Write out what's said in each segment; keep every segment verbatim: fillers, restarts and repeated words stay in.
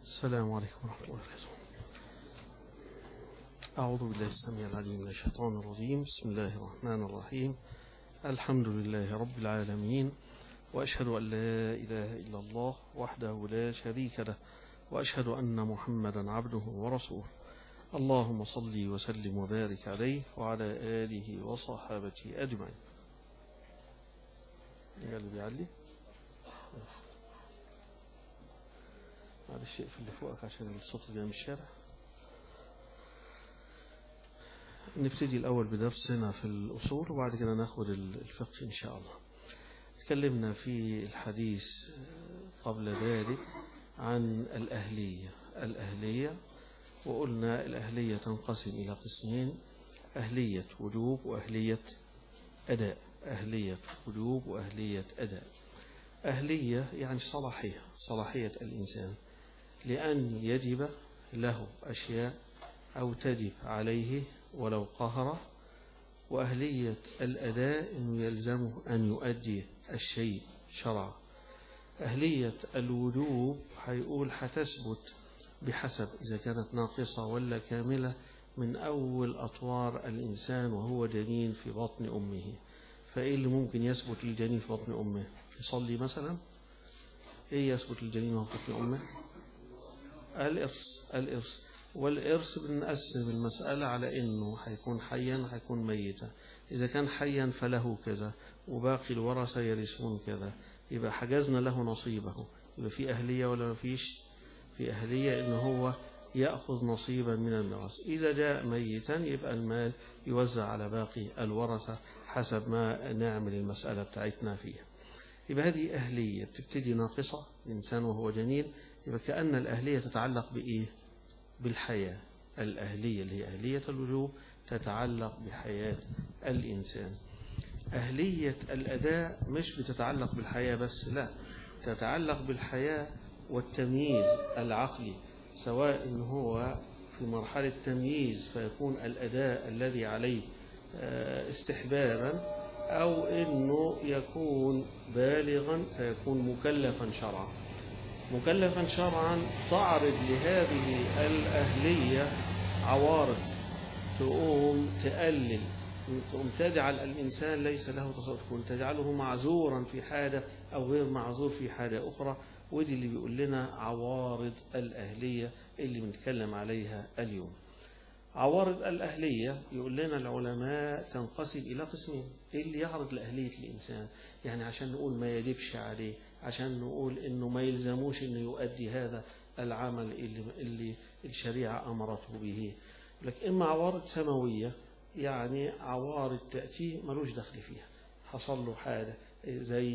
السلام عليكم ورحمة الله وبركاته. أعوذ بالله السميع العليم من الشيطان الرجيم. بسم الله الرحمن الرحيم. الحمد لله رب العالمين، وأشهد أن لا إله إلا الله وحده لا شريك له، وأشهد أن محمدا عبده ورسوله. اللهم صل وسلم وبارك عليه وعلى آله وصحابته أجمعين. قال بيعلي معلش اقفل اللي فوقك عشان الصوت جاي من الشارع. نبتدي الأول بدرسنا في الأصول وبعد كده ناخد الفقه إن شاء الله. تكلمنا في الحديث قبل ذلك عن الأهلية الأهلية وقلنا الأهلية تنقسم إلى قسمين: أهلية وجوب وأهلية أداء. أهلية وجوب وأهلية أداء. أهلية يعني صلاحية صلاحية الإنسان لأن يجب له أشياء أو تجب عليه ولو قهر. وأهلية الأداء إنه يلزمه أن يؤدي الشيء شرعا. أهلية الوجوب هيقول هتثبت بحسب إذا كانت ناقصة ولا كاملة من أول أطوار الإنسان وهو جنين في بطن أمه. فإيه اللي ممكن يثبت للجنين في بطن أمه؟ يصلي مثلا. إيه يثبت للجنين وهو في بطن أمه؟ الإرث. الإرث والإرث بنقسم المسألة على إنه هيكون حيا هيكون ميتا. إذا كان حيا فله كذا وباقي الورثة يرثون كذا، يبقى حجزنا له نصيبه. يبقى في أهلية ولا ما فيش؟ في أهلية إنه هو يأخذ نصيبا من الميراث. إذا جاء ميتا يبقى المال يوزع على باقي الورثة حسب ما نعمل المسألة بتاعتنا فيها. يبقى هذه أهلية بتبتدي ناقصة الإنسان وهو جنين. يبقى كأن الأهلية تتعلق بإيه؟ بالحياة. الأهلية اللي هي أهلية الوجوب تتعلق بحياة الإنسان. أهلية الأداء مش بتتعلق بالحياة بس، لا، تتعلق بالحياة والتمييز العقلي، سواء إن هو في مرحلة تمييز فيكون الأداء الذي عليه استحبابا، أو إنه يكون بالغا فيكون مكلفا شرعا. مكلفا شرعا تعرض لهذه الأهلية عوارض تقوم تقلل، تقوم تجعل الإنسان ليس له تصرف، تقوم تجعله معذورا في حاجة أو غير معذور في حاجة أخرى. ودي اللي بيقول لنا عوارض الأهلية اللي بنتكلم عليها اليوم. عوارض الأهلية يقول لنا العلماء تنقسم إلى قسمين. إيه اللي يعرض لأهلية الإنسان؟ يعني عشان نقول ما يجبش عليه، عشان نقول إنه ما يلزموش إنه يؤدي هذا العمل اللي, اللي الشريعة أمرته به. لكن إما عوارض سماوية، يعني عوارض تأتي ملوش دخل فيها، حصل له حاجة زي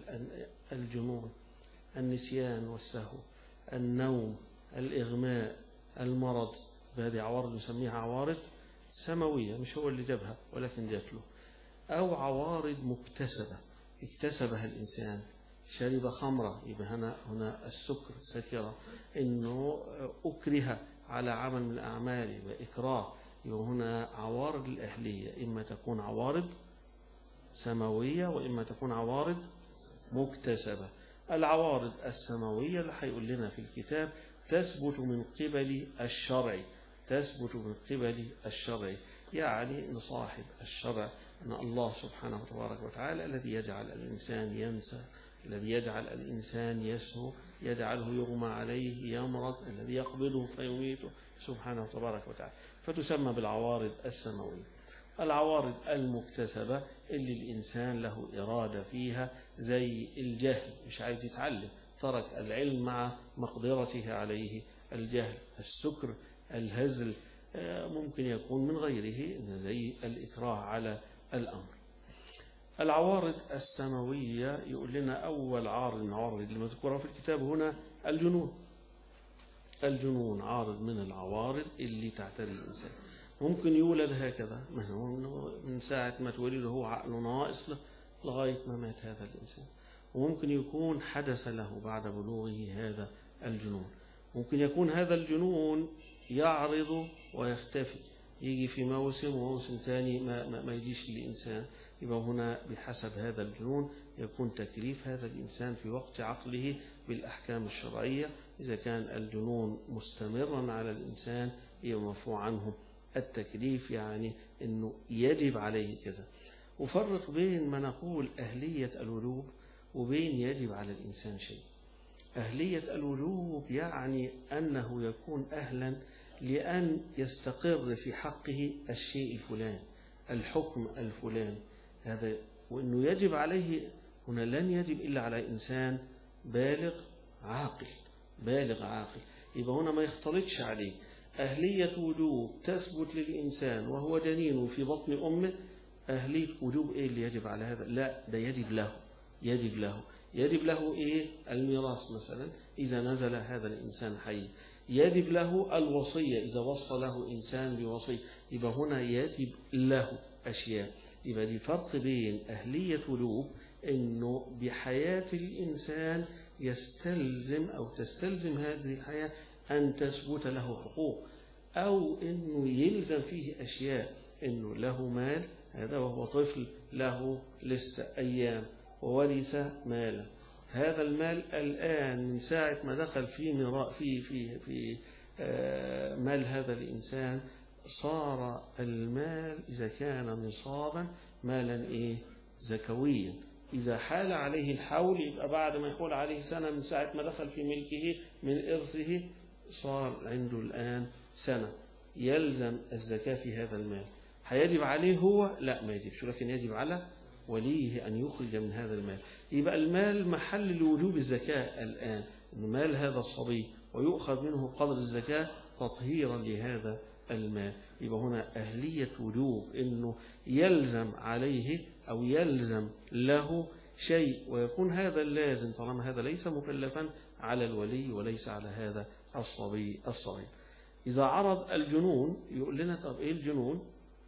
الجنون، النسيان والسهو، النوم، الإغماء، المرض. هذه عوارض نسميها عوارض سماوية، مش هو اللي جابها ولكن جات له. أو عوارض مكتسبة اكتسبها الإنسان، شرب خمرة، يبقى هنا هنا السكر سكرة، إنه أكره على عمل من الأعمال يبقى إكراه. يبقى هنا عوارض الأهلية إما تكون عوارض سماوية وإما تكون عوارض مكتسبة. العوارض السماوية اللي هيقول لنا في الكتاب تثبت من قبل الشرع، تثبت من قبل الشرع، يعني إن صاحب الشرع أن الله سبحانه وتعالى الذي يجعل الإنسان ينسى، الذي يجعل الإنسان يسهو، يجعله يغمى عليه يمرض، الذي يقبله فيميته سبحانه وتبارك وتعالى، فتسمى بالعوارض السماوية. العوارض المكتسبة اللي الإنسان له إرادة فيها، زي الجهل، مش عايز يتعلم، ترك العلم مع مقدرته عليه. الجهل، السكر، الهزل، ممكن يكون من غيره زي الإكراه على الأمر. العوارض السماوية يقول لنا أول عارض من العوارض اللي مذكورة في الكتاب هنا الجنون. الجنون عارض من العوارض اللي تعتري الإنسان. ممكن يولد هكذا من ساعة ما تولد هو عقله ناقص لغاية ما مات هذا الإنسان. وممكن يكون حدث له بعد بلوغه هذا الجنون. ممكن يكون هذا الجنون يعرض ويختفي، يجي في موسم وموسم ثاني ما, ما, ما يجيش للإنسان. يبقى هنا بحسب هذا الجنون يكون تكليف هذا الإنسان في وقت عقله بالأحكام الشرعية. إذا كان الجنون مستمرا على الإنسان يبقى مرفوع عنه التكليف، يعني أنه يجب عليه كذا. وفرق بين ما نقول أهلية الوجوب وبين يجب على الإنسان شيء. أهلية الوجوب يعني أنه يكون أهلا لأن يستقر في حقه الشيء الفلاني، الحكم الفلاني هذا، وأنه يجب عليه هنا لن يجب إلا على إنسان بالغ عاقل، بالغ عاقل. يبقى هنا ما يختلطش عليه أهلية وجوب تثبت للإنسان وهو جنين في بطن أمه. أهلية وجوب إيه اللي يجب على هذا؟ لا، ده يجب له، يجب له يجب له إيه؟ الميراث مثلا إذا نزل هذا الإنسان حي، يجب له الوصية إذا وصى له إنسان بوصية. يبقى هنا يجب له أشياء. يبقى دي فرق بين أهلية وجوب إنه بحياة الإنسان يستلزم أو تستلزم هذه الحياة أن تثبت له حقوق، أو إنه يلزم فيه أشياء، إنه له مال هذا وهو طفل له لسه أيام وورث مالا، هذا المال الآن من ساعة ما دخل في مراء في في في مال هذا الإنسان صار المال إذا كان نصابا مالا إيه؟ زكويا. إذا حال عليه الحول يبقى بعد ما يحول عليه سنة من ساعة ما دخل في ملكه من إرثه صار عنده الآن سنة، يلزم الزكاة في هذا المال. هيجب عليه هو؟ لا، ما يجبش، لكن يجب على وليه أن يخرج من هذا المال. يبقى المال محل لوجوب الزكاة الآن، مال هذا الصبي ويؤخذ منه قدر الزكاة تطهيرا لهذا المال. يبقى هنا أهلية وجوب إنه يلزم عليه أو يلزم له شيء، ويكون هذا اللازم طالما هذا ليس مكلفا على الولي وليس على هذا الصبي الصغير. إذا عرض الجنون يقول لنا طب إيه الجنون؟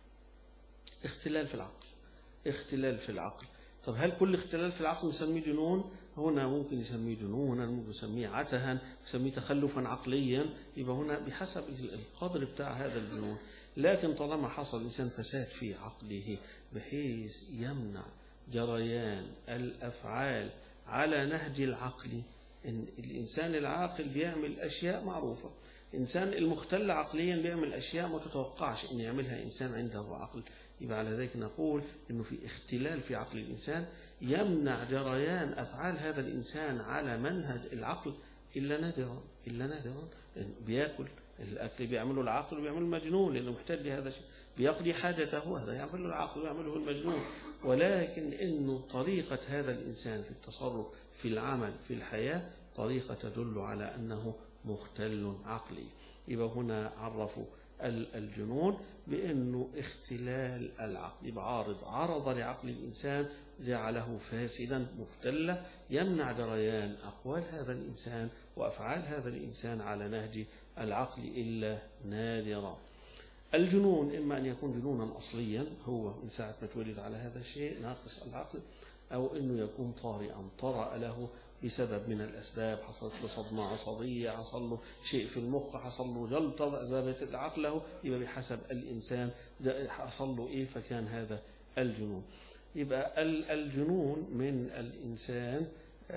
اختلال في العقل، اختلال في العقل. طب هل كل اختلال في العقل نسميه جنون؟ هنا ممكن يسميه جنونا، ممكن يسميه عتها، يسميه تخلفا عقليا. يبقى هنا بحسب القدر بتاع هذا الجنون. لكن طالما حصل الإنسان فساد في عقله بحيث يمنع جريان الأفعال على نهج العقل، إن الإنسان العاقل بيعمل أشياء معروفة، إنسان المختل عقليا بيعمل أشياء ما تتوقعش أن يعملها إنسان عنده عقل. يبقى على ذلك نقول إنه في اختلال في عقل الإنسان يمنع جريان أفعال هذا الإنسان على منهج العقل إلا نادرا، إلا نادرا. بيأكل الأكل بيعمله العقل وبيعمله المجنون لأنه محتاج لهذا الشيء، بيقضي حاجته هذا يعمله العقل ويعمله المجنون. ولكن إنه طريقة هذا الإنسان في التصرف في العمل في الحياة طريقة تدل على أنه مختل عقلي. يبقى هنا عرفوا الجنون بأنه اختلال العقل، يبقى عارض عرض لعقل الإنسان جعله فاسدا مختلا يمنع جريان أقوال هذا الإنسان وأفعال هذا الإنسان على نهج العقل إلا نادرا. الجنون إما أن يكون جنونا أصليا هو من ساعة ما تولد على هذا الشيء ناقص العقل، أو أنه يكون طارئا طرأ له بسبب من الأسباب، حصلت له صدمة عصبية، حصل له شيء في المخ، حصل له جلطة ذابت عقله، يبقى بحسب الإنسان حصل له إيه فكان هذا الجنون. يبقى الجنون من الإنسان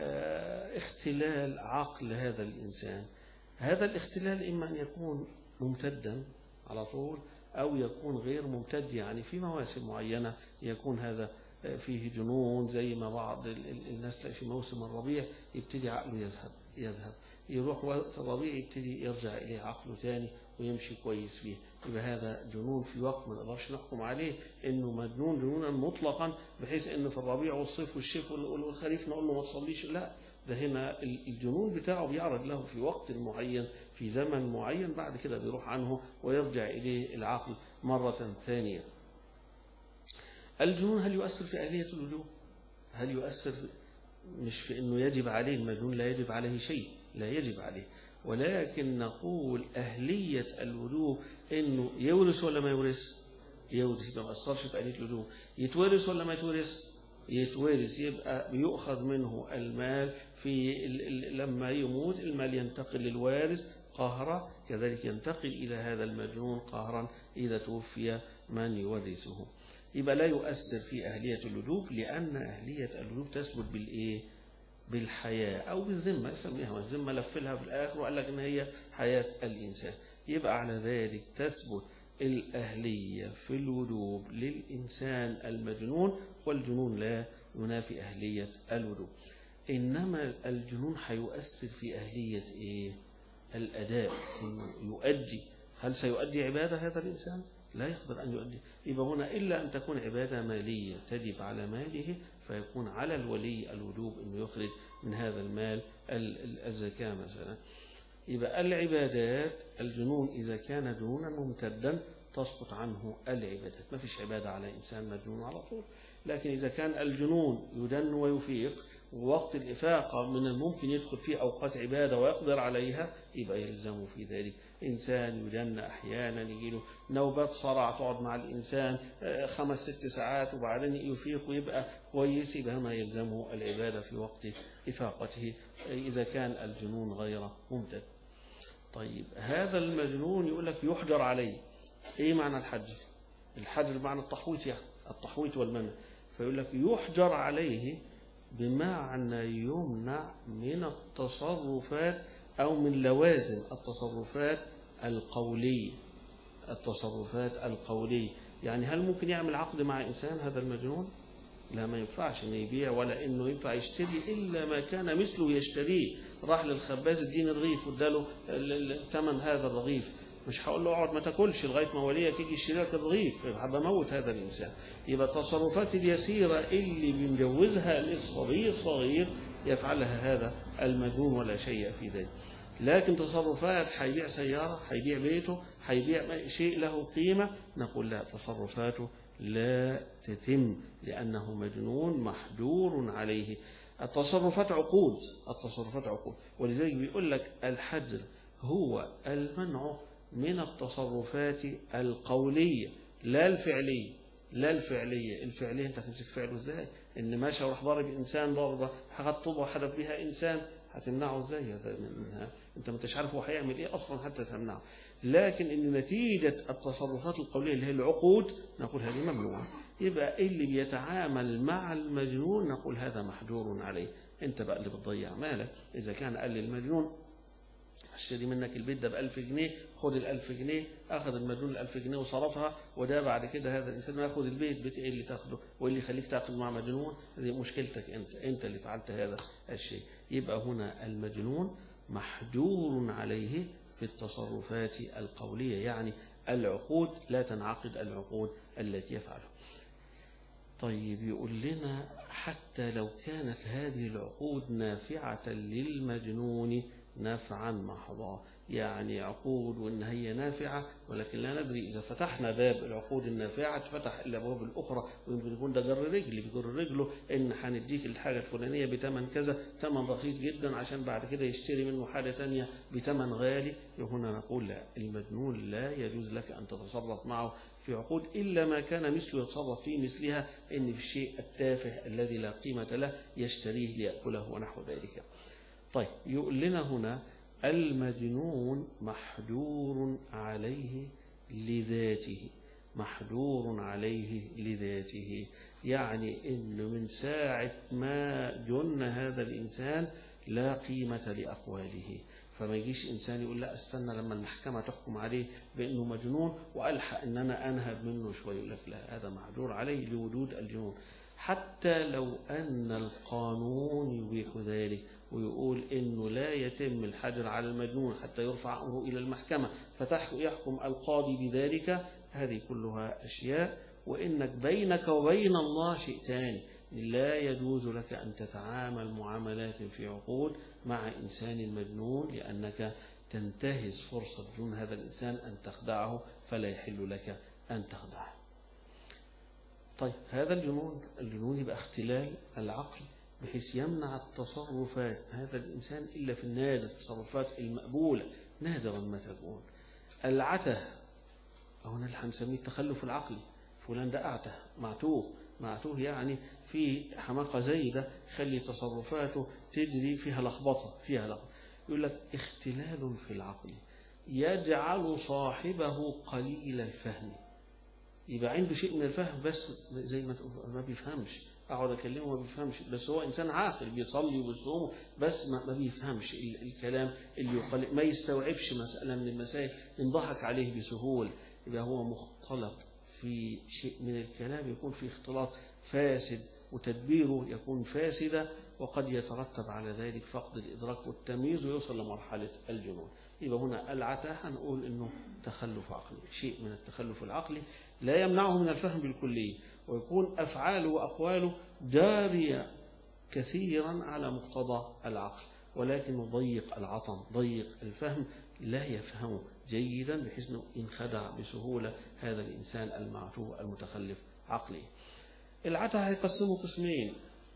اختلال عقل هذا الإنسان. هذا الاختلال إما أن يكون ممتدا على طول أو يكون غير ممتد، يعني في مواسم معينة يكون هذا فيه جنون، زي ما بعض الناس تلاقي في موسم الربيع يبتدي عقله يذهب يذهب يروح وقت الربيع يبتدي يرجع إليه عقله تاني ويمشي كويس فيه. يبقى هذا جنون في وقت ما نقدرش نحكم عليه إنه مجنون جنونا مطلقا بحيث إنه في الربيع والصيف والشتاء والخريف نقول له ما تصليش، لا، ده هنا الجنون بتاعه بيعرض له في وقت معين في زمن معين، بعد كده بيروح عنه ويرجع إليه العقل مرة ثانية. الجنون هل يؤثر في أهلية الوجوب؟ هل يؤثر مش في أنه يجب عليه؟ المجنون لا يجب عليه شيء، لا يجب عليه، ولكن نقول أهلية الوجوب أنه يورث ولا ما يورث؟ يورث، ما أثرش في أهلية الوجوب. يتورث ولا ما يتورث؟ يتورث، يبقى بيؤخذ منه المال في لما يموت المال ينتقل للوارث قهرا، كذلك ينتقل إلى هذا المجنون قهرا إذا توفي من يورثه. يبقى لا يؤثر في أهلية اللدوب، لأن أهلية اللدوب تثبت بالإيه؟ بالحياة أو بالذمة، يسميها الذمة، لفلها في الآخر وقال لك إن هي حياة الإنسان. يبقى على ذلك تثبت الأهلية في الولوب للإنسان المجنون، والجنون لا ينافي أهلية الولوب. إنما الجنون هيؤثر في أهلية إيه؟ الأداء، إنه يؤدي. هل سيؤدي عبادة هذا الإنسان؟ لا يقدر أن يؤدي. يبقى هنا إلا أن تكون عبادة مالية تجب على ماله، فيكون على الولي الولوب أنه يخرج من هذا المال الزكاة مثلا. يبقى العبادات، الجنون إذا كان جنونا ممتدا تسقط عنه العبادات، ما فيش عبادة على إنسان مجنون على طول. لكن إذا كان الجنون يدن ويفيق، ووقت الإفاقة من الممكن يدخل فيه أوقات عبادة ويقدر عليها، يبقى يلزمه في ذلك. إنسان يدن أحيانا يجيله نوبات صرع تقعد مع الإنسان خمس ست ساعات وبعدين يفيق ويبقى كويس، يبقى ما يلزمه العبادة في وقت إفاقته إذا كان الجنون غير ممتد. طيب هذا المجنون يقول لك يحجر عليه. إيه معنى الحجر؟ الحجر بمعنى التحويط، يعني التحويط والمنع. فيقول لك يحجر عليه بمعنى يمنع من التصرفات أو من لوازم التصرفات القولية. التصرفات القولية يعني هل ممكن يعمل عقد مع إنسان هذا المجنون؟ لا، ما ينفعش إنه يبيع ولا إنه ينفع يشتري إلا ما كان مثله يشتريه. راح للخباز اديني رغيف واداله ثمن هذا الرغيف، مش هقول له اقعد ما تاكلش لغايه ما وليك يجي يشتري لك الرغيف، بموت هذا الانسان. يبقى التصرفات اليسيره اللي بنجوزها للصبي الصغير يفعلها هذا المجنون ولا شيء في ذلك. لكن تصرفات هيبيع سياره، هيبيع بيته، هيبيع شيء له قيمه، نقول لا، تصرفاته لا تتم لأنه مجنون محجور عليه. التصرفات عقود، التصرفات عقود، ولذلك بيقول لك الحجر هو المنع من التصرفات القولية لا الفعلية. لا الفعلية، الفعلية انت هتمسك فعله ازاي؟ ان ماشي وراح ضارب انسان ضربه، خد طوبه وحدف بها انسان، هتمنعه ازاي منها؟ انت ما انتش عارف هو هيعمل ايه اصلا حتى تمنعه. لكن ان نتيجة التصرفات القولية اللي هي العقود نقول هذه ممنوعة. يبقى اللي بيتعامل مع المجنون نقول هذا محجور عليه. انت بقى اللي بتضيع مالك. اذا كان قال للمجنون اشتري منك البيت ده بألف جنيه، خد الألف جنيه، أخذ المجنون الألف جنيه وصرفها، وده بعد كده هذا الإنسان ياخد البيت، بيت إيه اللي تاخده؟ واللي يخليك تاخد مع مجنون؟ دي مشكلتك أنت، أنت اللي فعلت هذا الشيء. يبقى هنا المجنون محجور عليه في التصرفات القولية، يعني العقود لا تنعقد العقود التي يفعلها. طيب يقول لنا حتى لو كانت هذه العقود نافعة للمجنون نفعا محضا، يعني عقود وإن هي نافعة، ولكن لا ندري إذا فتحنا باب العقود النافعة تفتح إلا باب الأخرى، ويمكن يكون ده جر رجل بيجر رجله إن هنديك الحاجة الفلانية بتمن كذا، تمن رخيص جدا عشان بعد كده يشتري منه حاجة تانية بتمن غالي. هنا نقول لا، المجنون لا يجوز لك أن تتصرف معه في عقود إلا ما كان مثله يتصرف فيه مثلها، إن في الشيء التافه الذي لا قيمة له يشتريه ليأكله ونحو ذلك. طيب يقول لنا هنا المجنون محجور عليه لذاته، محجور عليه لذاته، يعني إنه من ساعة ما جن هذا الإنسان لا قيمة لأقواله. فما يجيش إنسان يقول لا استنى لما المحكمة تحكم عليه بأنه مجنون وألحق أن أنا أنهب منه شوي، يقول لك لا، هذا محجور عليه لوجود الجنون. حتى لو أن القانون يبيح ذلك ويقول إنه لا يتم الحجر على المجنون حتى يرفع أمره إلى المحكمة فيحكم القاضي بذلك، هذه كلها أشياء، وإنك بينك وبين الله شيء ثاني. لا يجوز لك أن تتعامل معاملات في عقود مع إنسان مجنون، لأنك تنتهز فرصة جنون هذا الإنسان أن تخدعه، فلا يحل لك أن تخدعه. طيب هذا الجنون، الجنون يبقى اختلال العقل بحيث يمنع التصرفات هذا الإنسان إلا في النادر، التصرفات المقبولة نادرا ما تكون. العته أو اللي هنسميه التخلف العقلي، فلان ده أعته، معتوه، معتوه يعني في حماقة زايدة خلي تصرفاته تجري فيها لخبطة، فيها لخبطة. يقول لك اختلال في العقل يجعل صاحبه قليل الفهم، يبقى عنده شيء من الفهم بس زي ما ما بيفهمش، اقعد اكلمه ما بيفهمش، بس هو انسان عاقل بيصلي وبيصوم بس ما, ما بيفهمش الكلام اللي يقال، ما يستوعبش مسألة من المسائل، انضحك عليه بسهولة. يبقى هو مختلط في شيء من الكلام، يكون في اختلاط فاسد وتدبيره يكون فاسدا، وقد يترتب على ذلك فقد الإدراك والتمييز ويوصل لمرحلة الجنون. يبقى هنا العتاه هنقول إنه تخلف عقلي، شيء من التخلف العقلي لا يمنعه من الفهم بالكلية، ويكون أفعاله وأقواله جارية كثيرا على مقتضى العقل، ولكن ضيق العطن ضيق الفهم، لا يفهم جيدا بحيث أنه ينخدع بسهولة هذا الإنسان المعتوه المتخلف عقلي. العته هيقسمه قسمين: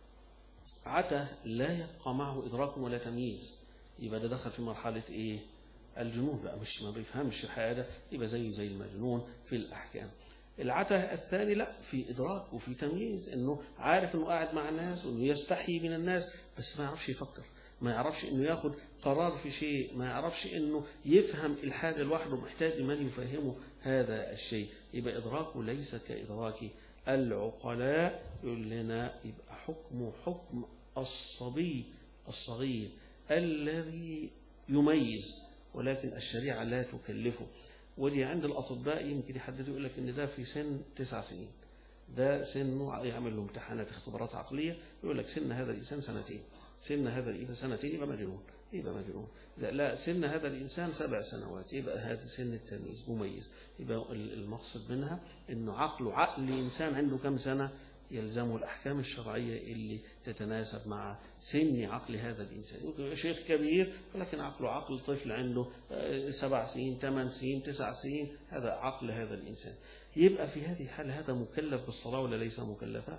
عته لا يبقى معه إدراك ولا تمييز، يبقى ده دخل في مرحلة إيه؟ الجنون بقى، مش ما بيفهمش حاجة، يبقى زيه زي المجنون في الأحكام. العته الثاني لا، في إدراك وفي تمييز، إنه عارف إنه قاعد مع الناس وإنه يستحي من الناس، بس ما يعرفش يفكر، ما يعرفش إنه ياخد قرار في شيء، ما يعرفش إنه يفهم الحاجة لوحده، محتاج من يفهمه هذا الشيء. يبقى إدراكه ليس كإدراك العقلاء. يقول لنا يبقى حكم حكم الصبي الصغير الذي يميز، ولكن الشريعة لا تكلفه. ودي عند الأطباء يمكن يحددوا يقول لك إن ده في سن تسع سنين، ده سنه يعمل له امتحانات اختبارات عقلية، يقول لك سن هذا الإنسان سنتين، سن هذا الإنسان سنتين يبقى مجنون، يبقى مجنون. لا، سن هذا الإنسان سبع سنوات يبقى هذا سن التمييز مميز. يبقى المقصد منها إنه عقله عقل إنسان عنده كم سنة يلزمه الأحكام الشرعية اللي تتناسب مع سن عقل هذا الإنسان. يمكن شيخ كبير ولكن عقله عقل طفل عنده سبع سنين ثمان سنين تسع سنين، هذا عقل هذا الإنسان. يبقى في هذه الحالة هذا مكلف بالصلاة ولا ليس مكلفا؟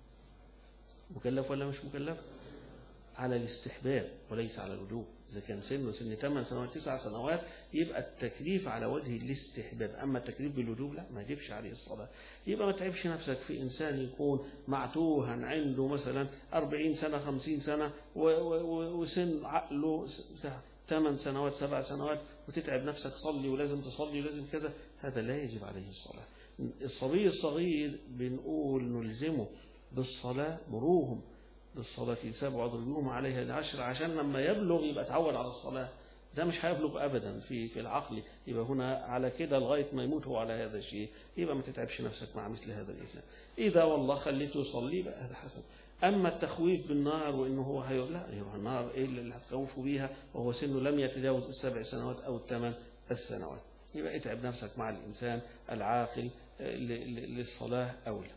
مكلف ولا مش مكلف؟ على الاستحباب وليس على الوجوب. إذا كان سنه سن ثمان سنوات تسع سنوات يبقى التكليف على وجه الاستحباب، أما التكليف بالوجوب لا، ما يجبش عليه الصلاة. يبقى ما تعبش نفسك في إنسان يكون معتوها عنده مثلا أربعين سنة خمسين سنة وسن عقله ثمان سنوات سبع سنوات وتتعب نفسك صلي ولازم تصلي ولازم كذا، هذا لا يجب عليه الصلاة. الصبي الصغير بنقول نلزمه بالصلاة، مروهم بالصلاة سبع واضربوهم عليها العشر، عشان لما يبلغ يبقى اتعود على الصلاة. ده مش هيبلغ أبدا في في العقل، يبقى هنا على كده لغاية ما يموت هو على هذا الشيء، يبقى ما تتعبش نفسك مع مثل هذا الإنسان. إذا والله خليته يصلي يبقى هذا حسن. أما التخويف بالنار وإنه هو هي لا يروح النار، إيه اللي هتخوفه بيها وهو سنه لم يتجاوز السبع سنوات أو الثمان السنوات؟ يبقى اتعب نفسك مع الإنسان العاقل للصلاة أولى.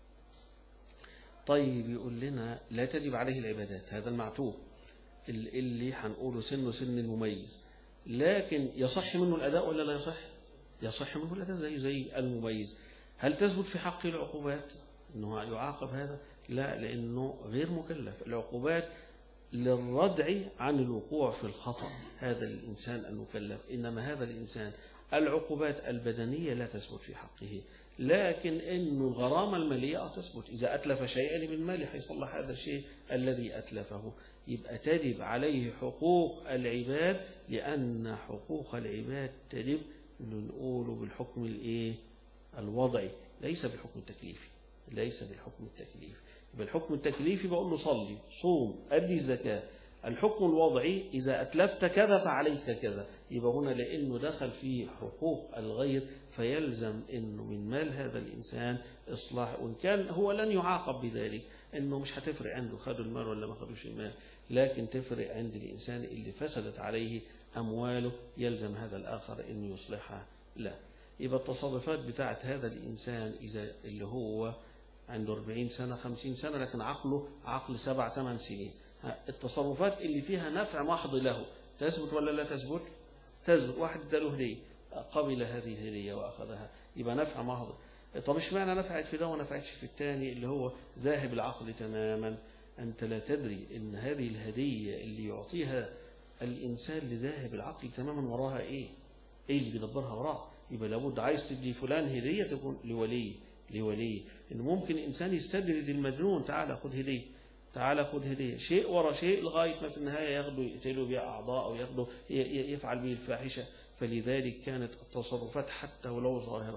طيب يقول لنا لا تجب عليه العبادات، هذا المعتوه اللي هنقوله سنه سن المميز، لكن يصح منه الأداء ولا لا يصح؟ يصح منه الأداء زي زي المميز. هل تثبت في حقه العقوبات أنه يعاقب هذا؟ لا، لأنه غير مكلف. العقوبات للردع عن الوقوع في الخطأ هذا الإنسان المكلف، إنما هذا الإنسان العقوبات البدنية لا تثبت في حقه، لكن إنه الغرامة المالية تثبت. إذا أتلف شيئا من ماله حيصلح هذا الشيء الذي أتلفه، يبقى تجب عليه حقوق العباد، لأن حقوق العباد تجب نقول بالحكم الإيه؟ الوضعي، ليس بالحكم التكليفي، ليس بالحكم التكليفي. يبقى الحكم التكليفي بقول له صلي صوم أدي الزكاة. الحكم الوضعي إذا أتلفت كذا فعليك كذا. يبقى هنا لأنه دخل في حقوق الغير فيلزم أنه من مال هذا الإنسان إصلاح، وإن كان هو لن يعاقب بذلك، أنه مش هتفرق عنده خدوا المال ولا ما خدوش المال، لكن تفرق عند الإنسان اللي فسدت عليه أمواله، يلزم هذا الآخر أنه يصلحها له. يبقى التصرفات بتاعت هذا الإنسان إذا اللي هو عنده أربعين سنة خمسين سنة لكن عقله عقل سبع ثمان سنين، التصرفات اللي فيها نفع محض له تثبت ولا لا تثبت؟ تثبت. واحد اداله هدية قبل هذه الهدية وأخذها، يبقى نفع محض. طب اشمعنى نفعت في ده ونفعتش في الثاني اللي هو ذاهب العقل تماما؟ أنت لا تدري أن هذه الهدية اللي يعطيها الإنسان لذاهب العقل تماما وراها إيه؟ إيه اللي بيدبرها وراه؟ يبقى لابد عايز تدي فلان هدية تكون لولي لولي إن ممكن إنسان يستدرج المجنون، تعال خذ هدية تعال خذ هدية، شيء ورا شيء لغاية ما في النهاية ياخدوا يقتلوا بها أعضاء أو ياخدوا يفعل به الفاحشة. فلذلك كانت التصرفات حتى ولو ظاهرها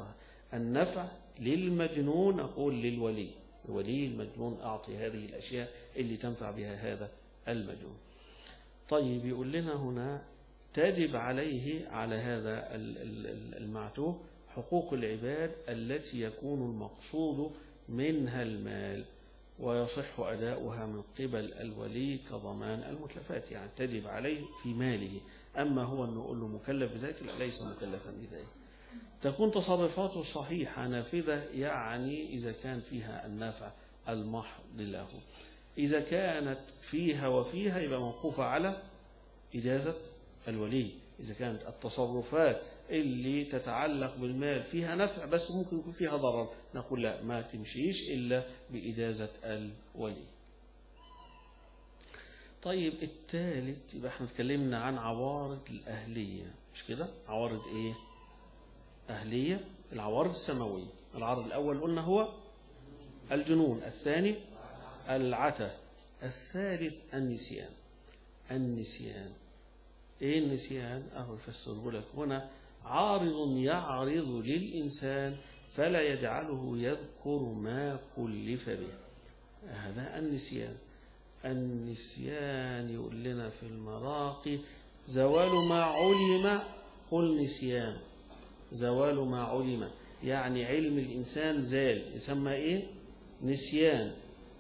النفع للمجنون، أقول للولي، الولي المجنون أعطي هذه الأشياء اللي تنفع بها هذا المجنون. طيب يقول لنا هنا تجب عليه على هذا المعتوه حقوق العباد التي يكون المقصود منها المال ويصح أداؤها من قبل الولي كضمان المتلفات، يعني تجب عليه في ماله. أما هو أنه يقول له مكلف بذلك، ليس مكلفا بذلك. تكون تصرفاته صحيحة نافذة، يعني إذا كان فيها النافع المحض له. إذا كانت فيها وفيها يبقى موقوفة على إجازة الولي. إذا كانت التصرفات اللي تتعلق بالمال فيها نفع بس ممكن يكون فيها ضرر، نقول لا، ما تمشيش إلا بإجازة الولي. طيب الثالث، يبقى احنا اتكلمنا عن عوارض الأهلية، مش كده؟ عوارض ايه؟ أهلية. العوارض السماوية. العرض الأول قلنا هو الجنون، الثاني العته، الثالث النسيان. النسيان ايه النسيان؟ اهو يفسره لك هنا: عارض يعرض للإنسان فلا يجعله يذكر ما كلف به. هذا النسيان. النسيان يقول لنا في المراقي: زوال ما علم قل نسيان. زوال ما علم يعني علم الإنسان زال، يسمى إيه؟ نسيان.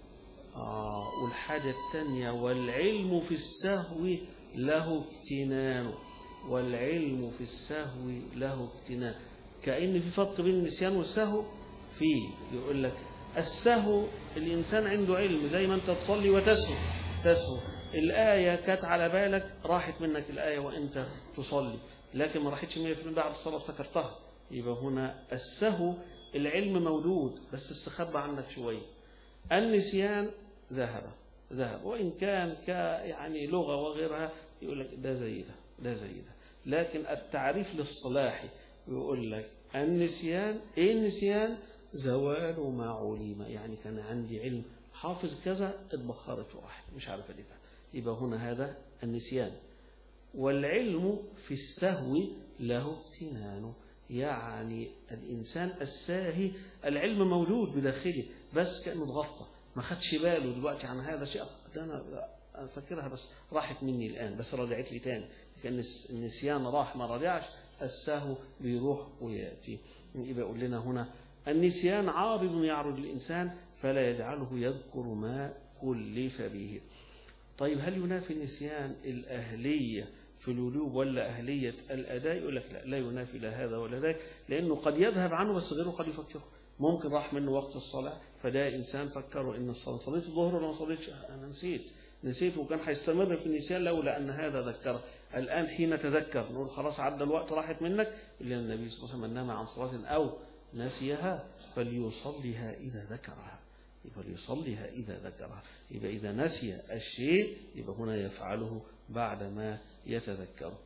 آه والحاجة الثانية: والعلم في السهو له اكتنان. والعلم في السهو له اكتنان، كأن في فرق بين النسيان والسهو. فيه يقول لك السهو الإنسان عنده علم، زي ما أنت تصلي وتسهو. تسهو الآية كانت على بالك، راحت منك الآية وأنت تصلي، لكن ما راحتش مية في المية بعد الصلاة افتكرتها. يبقى هنا السهو العلم موجود بس استخبى عنك شوية. النسيان ذهب ذهب وإن كان ك يعني لغة وغيرها يقول لك ده زي ده ده زي ده، لكن التعريف الاصطلاحي يقول لك النسيان ايه؟ النسيان زوال ما علم، يعني كان عندي علم حافظ كذا اتبخرت واحد مش عارف اجيبها، يبقى هنا هذا النسيان. والعلم في السهو له افتنان، يعني الإنسان الساهي العلم موجود بداخله بس كأنه اتغطى، ما خدش باله دلوقتي عن هذا الشيء. ده أنا فاكرها بس راحت مني الآن، بس رجعت لي تاني. كأن النسيان راح ما رجعش، السهو بيروح ويأتي. يبقى يقول لنا هنا النسيان عارض يعرض الإنسان فلا يجعله يذكر ما كلف به. طيب هل ينافي النسيان الأهلية في الوجوب ولا أهلية الأداء؟ يقول لك لا، لا ينافي لا هذا ولا ذاك، لأنه قد يذهب عنه بس غيره قد يفكره. ممكن راح منه وقت الصلاة فده إنسان فكره إن الصلاة صليت الظهر ولا ما صليتش، أنا نسيت نسيت وكان هيستمر في النسيان لولا أن هذا ذكره. الآن حين تذكر نقول خلاص عدى الوقت راحت منك، إلا النبي صلى الله عليه وسلم نام عن صلاة أو نسيها فليصليها إذا ذكرها. فليصليها إذا ذكرها. يبقى إذا نسي الشيء يبقى هنا يفعله بعدما يتذكره.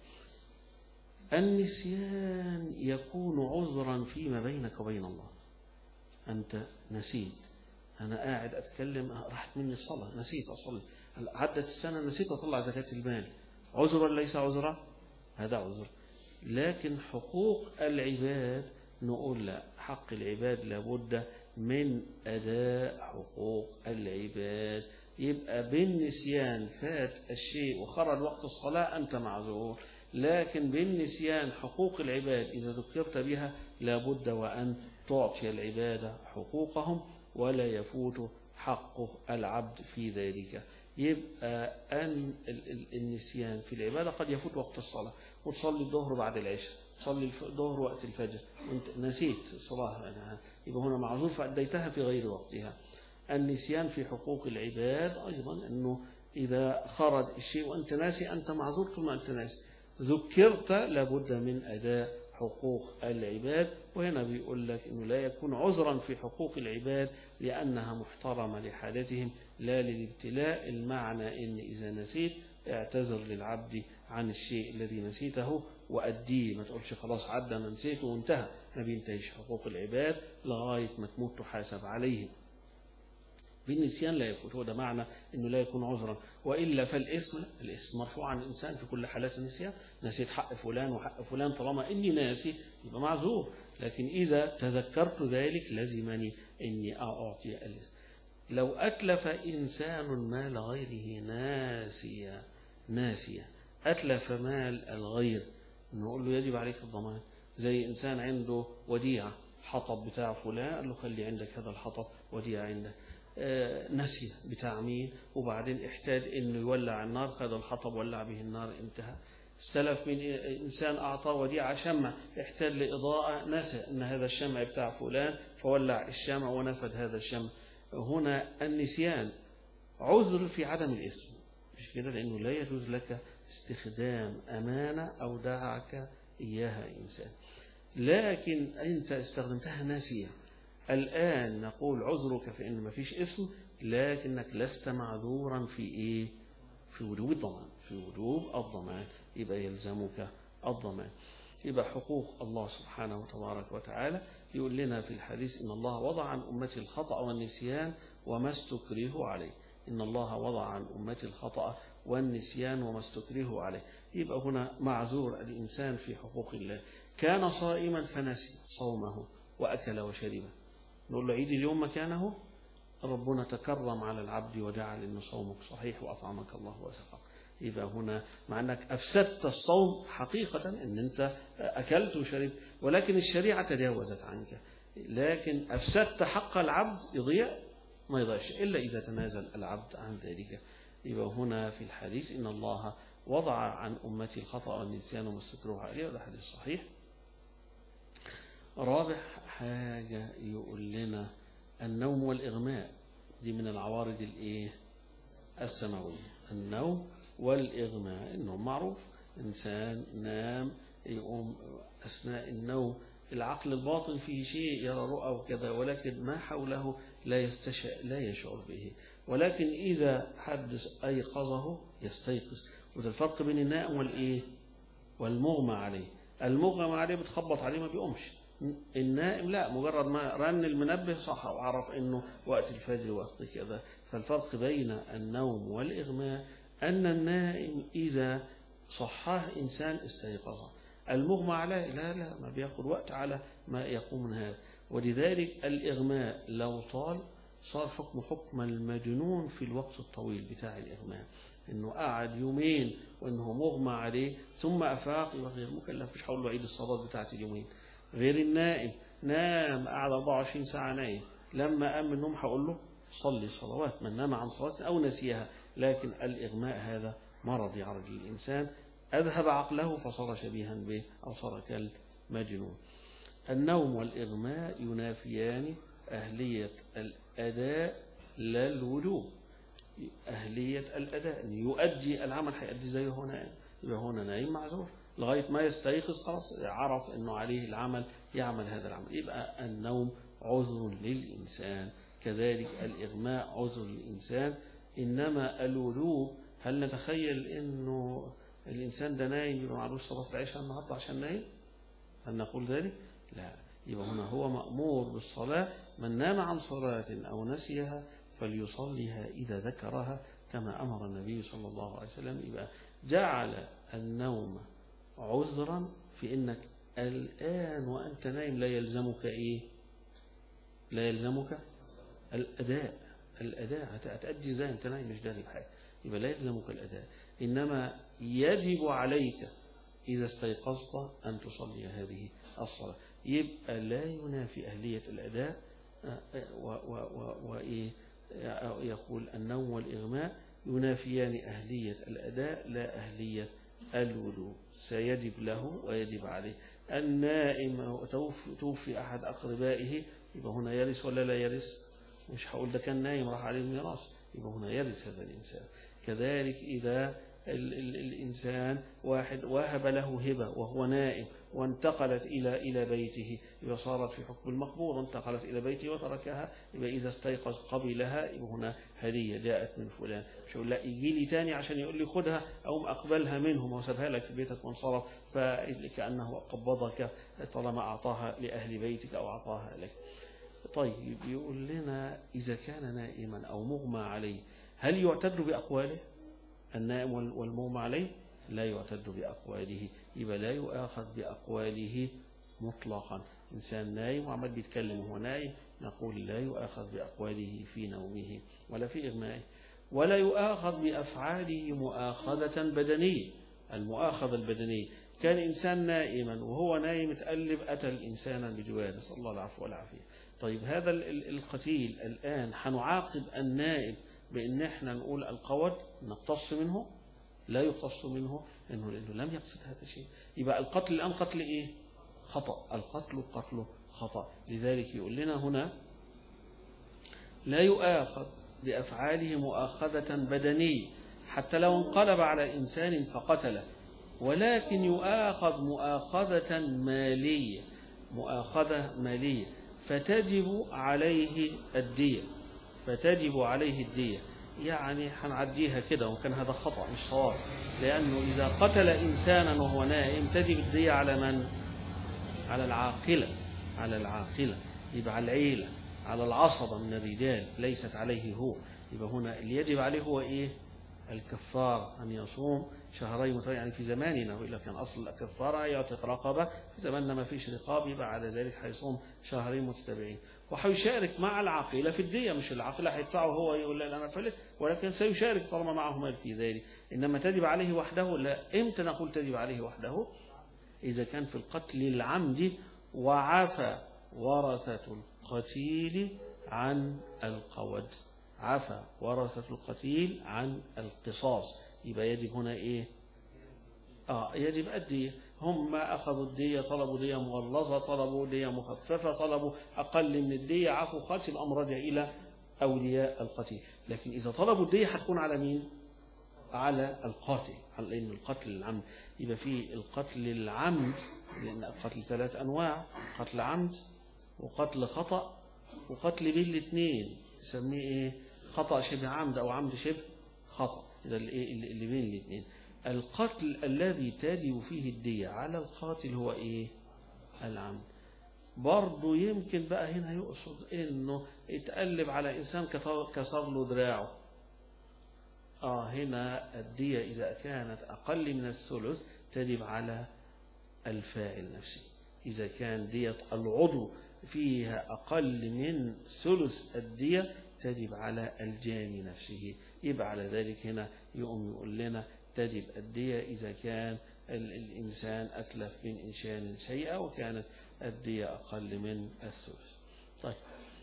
النسيان يكون عذرا فيما بينك وبين الله. أنت نسيت، أنا قاعد أتكلم راحت مني الصلاة نسيت أصلي، عدت السنة نسيت أطلع زكاة المال، عذر ولا ليس عذرا؟ هذا عذر. لكن حقوق العباد نقول لا، حق العباد لابد من أداء حقوق العباد. يبقى بالنسيان فات الشيء وخرج وقت الصلاة أنت معذور، لكن بالنسيان حقوق العباد إذا ذكرت بها لابد وأن تعطي العباد حقوقهم ولا يفوت حق العبد في ذلك. يبقى أن النسيان في العبادة قد يفوت وقت الصلاة، وتصلي الظهر بعد العشاء، تصلي الظهر وقت الفجر وانت نسيت الصلاة، يبقى هنا معذور فأديتها في غير وقتها. النسيان في حقوق العباد أيضا أنه إذا خرج الشيء وأنت ناسي أنت معذور طول ما أنت ناسي، ذكرت لابد من أداء حقوق العباد. وهنا بيقول لك أنه لا يكون عذرا في حقوق العباد لأنها محترمة لحالتهم لا للابتلاء. المعنى أن إذا نسيت اعتذر للعبد عن الشيء الذي نسيته وأديه، ما تقولش خلاص عدى أنا نسيته وانتهى، ما بينتهيش حقوق العباد لغاية ما تموت تحاسب عليهم. بالنسيان لا يفوت. هو ده معنى أنه لا يكون عذرا. وإلا فالاسم الاسم مرفوع عن الإنسان في كل حالات النسيان. نسيت حق فلان وحق فلان، طالما إني ناسي يبقى معذور. لكن إذا تذكرت ذلك لزمني إني أعطي الاسم. لو أتلف إنسان مال غيره ناسيا ناسيا أتلف مال الغير، نقول له يجب عليك الضمان. زي إنسان عنده وديعة، حطب بتاع فلان، قال له خلي عندك هذا الحطب وديعة عندك. آه نسي بتاع مين، وبعدين احتاج إنه يولع النار، خد الحطب ولع به النار، انتهى. استلف من إنسان أعطاه وديعة شمع، احتاج لإضاءة، نسى أن هذا الشمع بتاع فلان فولع الشمع ونفد هذا الشمع. هنا النسيان عذر في عدم الاسم، مش كده؟ لأنه لا يجوز لك استخدام أمانة أو دعك إياها إنسان، لكن أنت استخدمتها ناسية. الآن نقول عذرك في أن ما فيش اسم، لكنك لست معذورا في إيه؟ في وجوب الضمان. في وجوب الضمان يبقى يلزمك الضمان. يبقى حقوق الله سبحانه وتبارك وتعالى يقول لنا في الحديث إن الله وضع عن أمتي الخطأ والنسيان وما استكرهوا عليه. إن الله وضع عن أمتي الخطأ والنسيان وما استكرهوا عليه. يبقى هنا معذور الإنسان في حقوق الله. كان صائما فنسي صومه وأكل وشرب، نقول له عيد اليوم مكانه. ربنا تكرم على العبد وجعل إن صومك صحيح وأطعمك الله وسقاك. يبقى هنا مع أنك أفسدت الصوم حقيقة، أن أنت أكلت وشربت، ولكن الشريعة تجاوزت عنك. لكن أفسدت حق العبد يضيع؟ ما يضيعش إلا إذا تنازل العبد عن ذلك. يبقى هنا في الحديث إن الله وضع عن أمتي الخطأ والنسيان وما استكرهوا عليه، وده حديث صحيح. رابع حاجة يقول لنا النوم والإغماء، دي من العوارض الإيه؟ السماوية. النوم والإغماء، النوم معروف، إنسان نام يقوم أثناء النوم العقل الباطن فيه شيء، يرى رؤى وكذا، ولكن ما حوله لا يستشعر لا يشعر به. ولكن إذا حدث أيقظه يستيقظ. وده الفرق بين النائم والإيه؟ والمغمى عليه. المغمى عليه بتخبط عليه ما بيقومش. النائم لا، مجرد ما رن المنبه صح وعرف انه وقت الفجر وقت كذا. فالفرق بين النوم والإغماء أن النائم إذا صحاه إنسان استيقظ. المغمى عليه لا لا ما بياخد وقت على ما يقوم من هذا. ولذلك الإغماء لو طال صار حكم حكم المجنون في الوقت الطويل بتاع الإغماء، إنه قعد يومين وإنه مغمى عليه ثم أفاق يبقى غير مكلف، مش هقول له عيد الصلاة بتاعت اليومين. غير النائم نام قعد أربعة وعشرين ساعة نايم، لما قام من النوم هقول له صلي الصلوات من نام عن صلاة أو نسيها. لكن الإغماء هذا مرض يعرض للإنسان، أذهب عقله فصار شبيها به أو صار كالمجنون. النوم والإغماء ينافيان أهلية الأداء لا الوجوب. أهلية الأداء يؤدي العمل هيؤدي زيه هنا، يبقى هنا نايم معذور لغاية ما يستيقظ خلاص عرف أنه عليه العمل يعمل هذا العمل. يبقى النوم عذر للإنسان، كذلك الإغماء عذر للإنسان. إنما الوجوب، هل نتخيل أنه الإنسان ده نايم يبقى معلوش صلاة العشاء النهارده عشان نايم؟ هل نقول ذلك؟ لا. يبقى هنا هو مأمور بالصلاة. من نام عن صلاة أو نسيها فليصليها إذا ذكرها كما أمر النبي صلى الله عليه وسلم. يبقى جعل النوم عذرا في إنك الآن وأنت نايم لا يلزمك إيه؟ لا يلزمك الأداء. الأداء هتأدي زي أنت نايم مش داري بحاجة، يبقى لا يلزمك الأداء. إنما يجب عليك إذا استيقظت أن تصلي هذه الصلاة. يبقى لا ينافي أهلية الأداء. وإيه يقول النوم والإغماء ينافيان أهلية الأداء لا أهلية الوجوب. سيجب له ويجب عليه. النائم توفي أحد أقربائه يبقى هنا يرث ولا لا يرث؟ مش هقول ده كان نايم راح عليه الميراث، يبقى هنا يرث هذا الإنسان. كذلك إذا ال ال الإنسان واحد وهب له هبة وهو نائم وانتقلت إلى إلى بيته، يبقى صارت في حكم المقبول، وانتقلت إلى بيته وتركها، يبقى إذا استيقظ قبلها يبقى هنا هدية جاءت من فلان. مش يقول لا يجي لي تاني عشان يقول لي خدها أو أقبلها منهم وسابها لك في بيتك وانصرف، فكأنه قبضك طالما أعطاها لأهل بيتك أو أعطاها لك. طيب يقول لنا إذا كان نائما أو مغمى عليه هل يعتد بأقواله؟ النائم والمغمى عليه لا يعتد بأقواله، يبقى لا يؤاخذ بأقواله مطلقا. إنسان نايم وعمال بيتكلم وهو نايم نقول لا يؤاخذ بأقواله في نومه ولا في إغمائه، ولا يؤاخذ بأفعاله مؤاخذة بدنية. المؤاخذة البدنية كان إنسان نائما وهو نايم تقلب أتى الإنسان بجواره، نسأل الله العفو والعافية. طيب هذا القتيل الآن حنعاقب النائم بأن احنا نقول القود نقتص منه؟ لا يقتص منه، إنه لأنه لم يقصد هذا الشيء. يبقى القتل الآن قتل إيه؟ خطأ. القتل قتل خطأ. لذلك يقول لنا هنا لا يؤاخذ بأفعاله مؤاخذة بدنية حتى لو انقلب على إنسان فقتله، ولكن يؤاخذ مؤاخذة مالية، مؤاخذة مالية فتجب عليه الدية، فتجب عليه الدية. يعني هنعديها كده وكان هذا خطأ مش صواب، لأنه إذا قتل إنسانا وهو نائم تجب الدية على من؟ على العاقلة، على العاقلة، يبقى على العيلة، على العصبة من الرجال، ليست عليه هو. يبقى هنا اللي يجب عليه هو إيه؟ الكفار، أن يصوم شهرين متتابعين. يعني في زماننا وإلا كان أصل الكفارة يعتق رقبة، في زماننا ما فيش رقاب، يبقى على ذلك هيصوم شهرين متتابعين وهيشارك مع العاقلة في الدية. مش العاقلة هيدفعه هو يقول لا أنا فلت، ولكن سيشارك طالما معه مال في ذلك. إنما تجب عليه وحده لا. إمتى نقول تجب عليه وحده؟ إذا كان في القتل العمد وعفى ورثة القتيل عن القود، عفى ورثة القتيل عن القصاص، يبقى يجب هنا إيه؟ آه يجب الدية. هم أخذوا الدية، طلبوا دية مغلظة، طلبوا دية مخففة، طلبوا أقل من الدية، عفوا خالص، الأمر رجع إلى أولياء القتيل. لكن إذا طلبوا الدية هتكون على مين؟ على القاتل، لأن القتل العمد يبقى فيه القتل العمد، لأن القتل ثلاث أنواع: قتل عمد وقتل خطأ وقتل بين الاثنين، نسميه إيه؟ خطأ شبه عمد أو عمد شبه خطأ. إذا اللي بين الاثنين القتل الذي تجب فيه الدية على القاتل هو إيه؟ العمد. برضو يمكن بقى هنا يقصد إنه يتقلب على إنسان كسر له دراعه، آه هنا الدية إذا كانت أقل من الثلث تجب على الفاعل نفسه. إذا كان دية العضو فيها أقل من ثلث الدية تجب على الجاني نفسه. يبقى على ذلك هنا يقوم يقول لنا تجب الدية إذا كان الإنسان أتلف من إنسان شيئا وكانت الدية أقل من الثلث. طيب،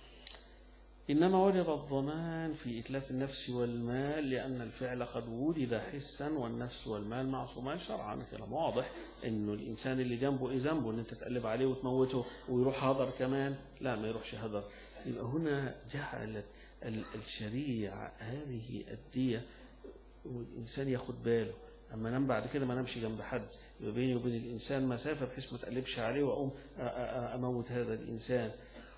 إنما وجب الضمان في إتلاف النفس والمال لأن الفعل قد وجد حسا والنفس والمال معصومان شرعا. كلام واضح إنه الإنسان اللي جنبه إيه ذنبه إن أنت تقلب عليه وتموته ويروح هدر كمان؟ لا، ما يروحش هدر. يبقى هنا جعلت الشريعة هذه الدية والإنسان ياخد باله أما نام بعد كده ما نمشي جنب حد، يبقى بيني وبين الإنسان مسافة بحيث ما تقلبش عليه وأقوم أموت هذا الإنسان.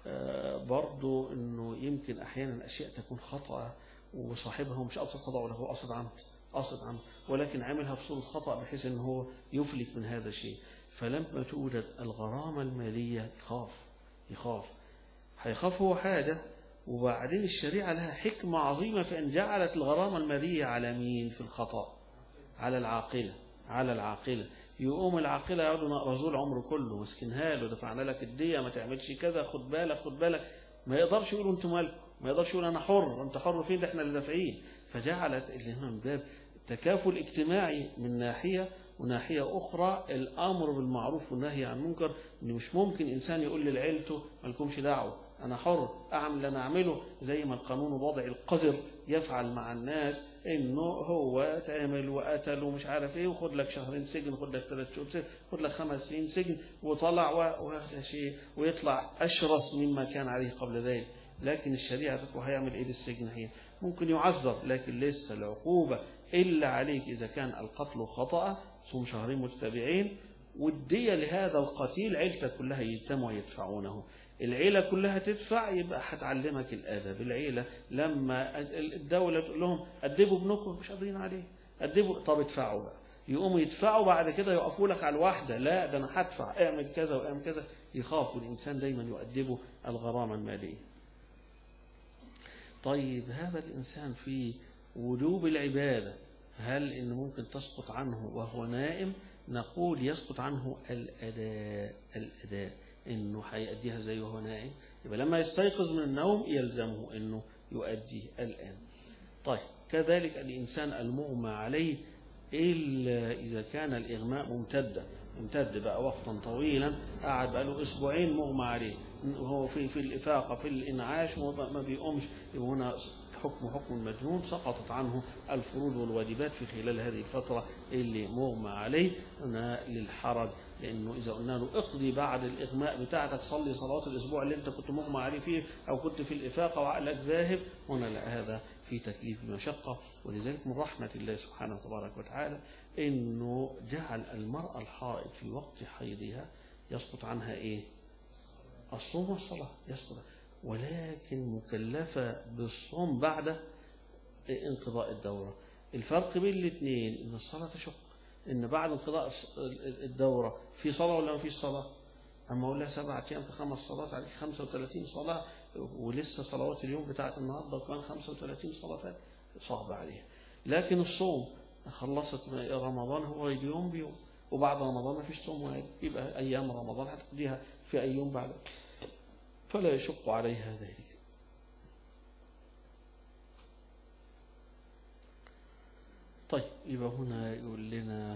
برضو إنه يمكن أحيانا أشياء تكون خطأ وصاحبها مش قصد خطأ ولا هو قصد عمد، قصد عمد ولكن عملها في صورة خطأ بحيث إنه هو يفلت من هذا الشيء. فلما توجد الغرامة المالية يخاف يخاف هيخاف هو حاجة، وبعدين الشريعة لها حكمة عظيمة في أن جعلت الغرامة المالية على مين في الخطأ؟ على العاقلة، على العاقلة. يقوم العاقلة يقعدوا نقرزوا العمر كله مسكنها له، دفعنا لك الدية ما تعملش كذا، خد بالك خد بالك، ما يقدرش يقولوا انتوا مالكم، ما يقدرش يقول انا حر، انت حر فين، ده احنا اللي دافعين. فجعلت اللي هنا من باب تكافل اجتماعي من ناحية، وناحية أخرى الأمر بالمعروف والنهي عن المنكر، إن مش ممكن إنسان يقول لعيلته مالكمش دعوة، أنا حر أعمل اللي أنا أعمله، زي ما القانون الوضعي القذر يفعل مع الناس، إنه هو تعمل وقتل ومش عارف إيه وخد لك شهرين سجن، خد لك ثلاث شهور سجن، خد لك خمس سنين سجن، وطلع وهذا شيء ويطلع أشرس مما كان عليه قبل ذلك. لكن الشريعة تقول هيعمل إيه للسجن؟ هي ممكن يعذر لكن لسه العقوبة إلا عليك إذا كان القتل خطأ، صوم شهرين متتابعين، والدية لهذا القتيل عيلتك كلها يجتمعوا يدفعونه، العيلة كلها تدفع، يبقى هتعلمك الأدب. العيلة لما الدولة تقول لهم أدبوا ابنكم مش قادرين عليه، أدبوا، طب ادفعوا بقى، يقوموا يدفعوا بعد كده يقفوا لك على الواحدة، لا ده أنا هدفع، اعمل كذا واعمل كذا، يخاف. والإنسان دايما يؤدبه الغرامة المالية. طيب هذا الإنسان في وجوب العبادة، هل إنه ممكن تسقط عنه وهو نائم؟ نقول يسقط عنه الأداء. الأداء إنه هيأديها زي وهو نائم، يبقى لما يستيقظ من النوم يلزمه إنه يؤدي الآن. طيب كذلك الإنسان المغمى عليه إلا إذا كان الإغماء ممتدا، امتد بقى وقتا طويلا، قعد بقى له أسبوعين مغمى عليه، وهو في في الإفاقة في الإنعاش ما بيقومش، يبقى هنا حكم حكم المجنون، سقطت عنه الفروض والواجبات في خلال هذه الفترة اللي مغمى عليه. هنا للحرج، لأنه إذا قلنا له اقضي بعد الإغماء بتاعتك، صلي صلوات الأسبوع اللي أنت كنت مغمى عليه فيه أو كنت في الإفاقة وعقلك ذاهب، هنا لا، هذا في تكليف بمشقة. ولذلك من رحمة الله سبحانه وتبارك وتعالى إنه جعل المرأة الحائض في وقت حيضها يسقط عنها إيه؟ الصوم والصلاة يسقط، ولكن مكلفة بالصوم بعد انقضاء الدورة. الفرق بين الاثنين إن الصلاة تشق، إن بعد انقضاء الدورة في صلاة ولا ما فيش صلاة؟ أما أقول لها سبعة أيام في خمس صلوات عليك خمسة وثلاثين صلاة، ولسه صلوات اليوم بتاعت النهارده وكمان خمسة وثلاثين صلاة، صعب عليها. لكن الصوم خلصت رمضان هو اليوم بيوم، وبعد رمضان ما فيش صوم واجب، يبقى أيام رمضان هتقضيها في أي يوم بعد، فلا يشق عليها ذلك. طيب يبقى هنا يقول لنا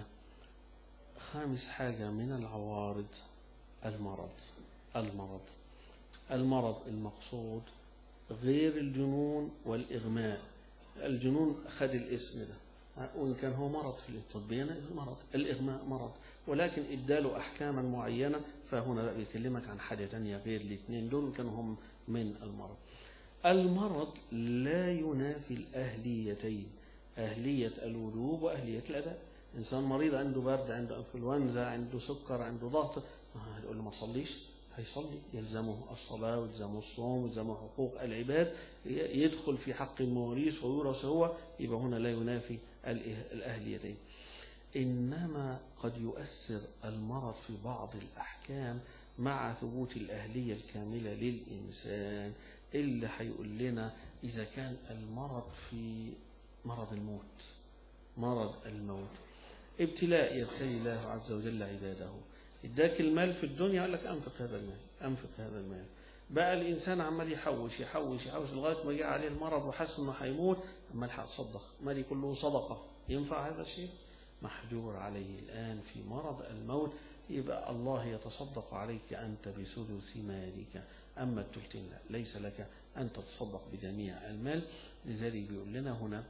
خامس حاجة من العوارض المرض. المرض المرض المقصود غير الجنون والإغماء. الجنون خد الاسم ده، وإن كان هو مرض في الطبية مرض، الإغماء مرض، ولكن إداله أحكاما معينة، فهنا بيكلمك عن حاجة تانية غير الاثنين دول كانوا هم من المرض. المرض لا ينافي الأهليتين، أهلية الوجوب وأهلية الأداء. إنسان مريض عنده برد، عنده انفلونزا، عنده سكر، عنده ضغط، هيقول له ما تصليش؟ هيصلي، يلزمه الصلاة ويلزمه الصوم ويلزمه حقوق العباد، يدخل في حق المواريث ويورث هو، يبقى هنا لا ينافي الأهليتين. إنما قد يؤثر المرض في بعض الأحكام مع ثبوت الأهلية الكاملة للإنسان، اللي هيقول لنا إذا كان المرض في مرض الموت، مرض الموت ابتلاء يبتلي الله عز وجل عباده، اداك المال في الدنيا قال لك أنفق هذا المال، أنفق هذا المال، بقى الإنسان عمال يحوش يحوش يحوش لغاية ما جاء عليه المرض وحس إنه هيموت، أما الحق صدق، مالي كله صدقة، ينفع هذا الشيء؟ محجور عليه الآن في مرض الموت، يبقى الله يتصدق عليك أنت بثلث مالك، أما الثلثين ليس لك أن تتصدق بجميع المال. لذلك بيقول لنا هنا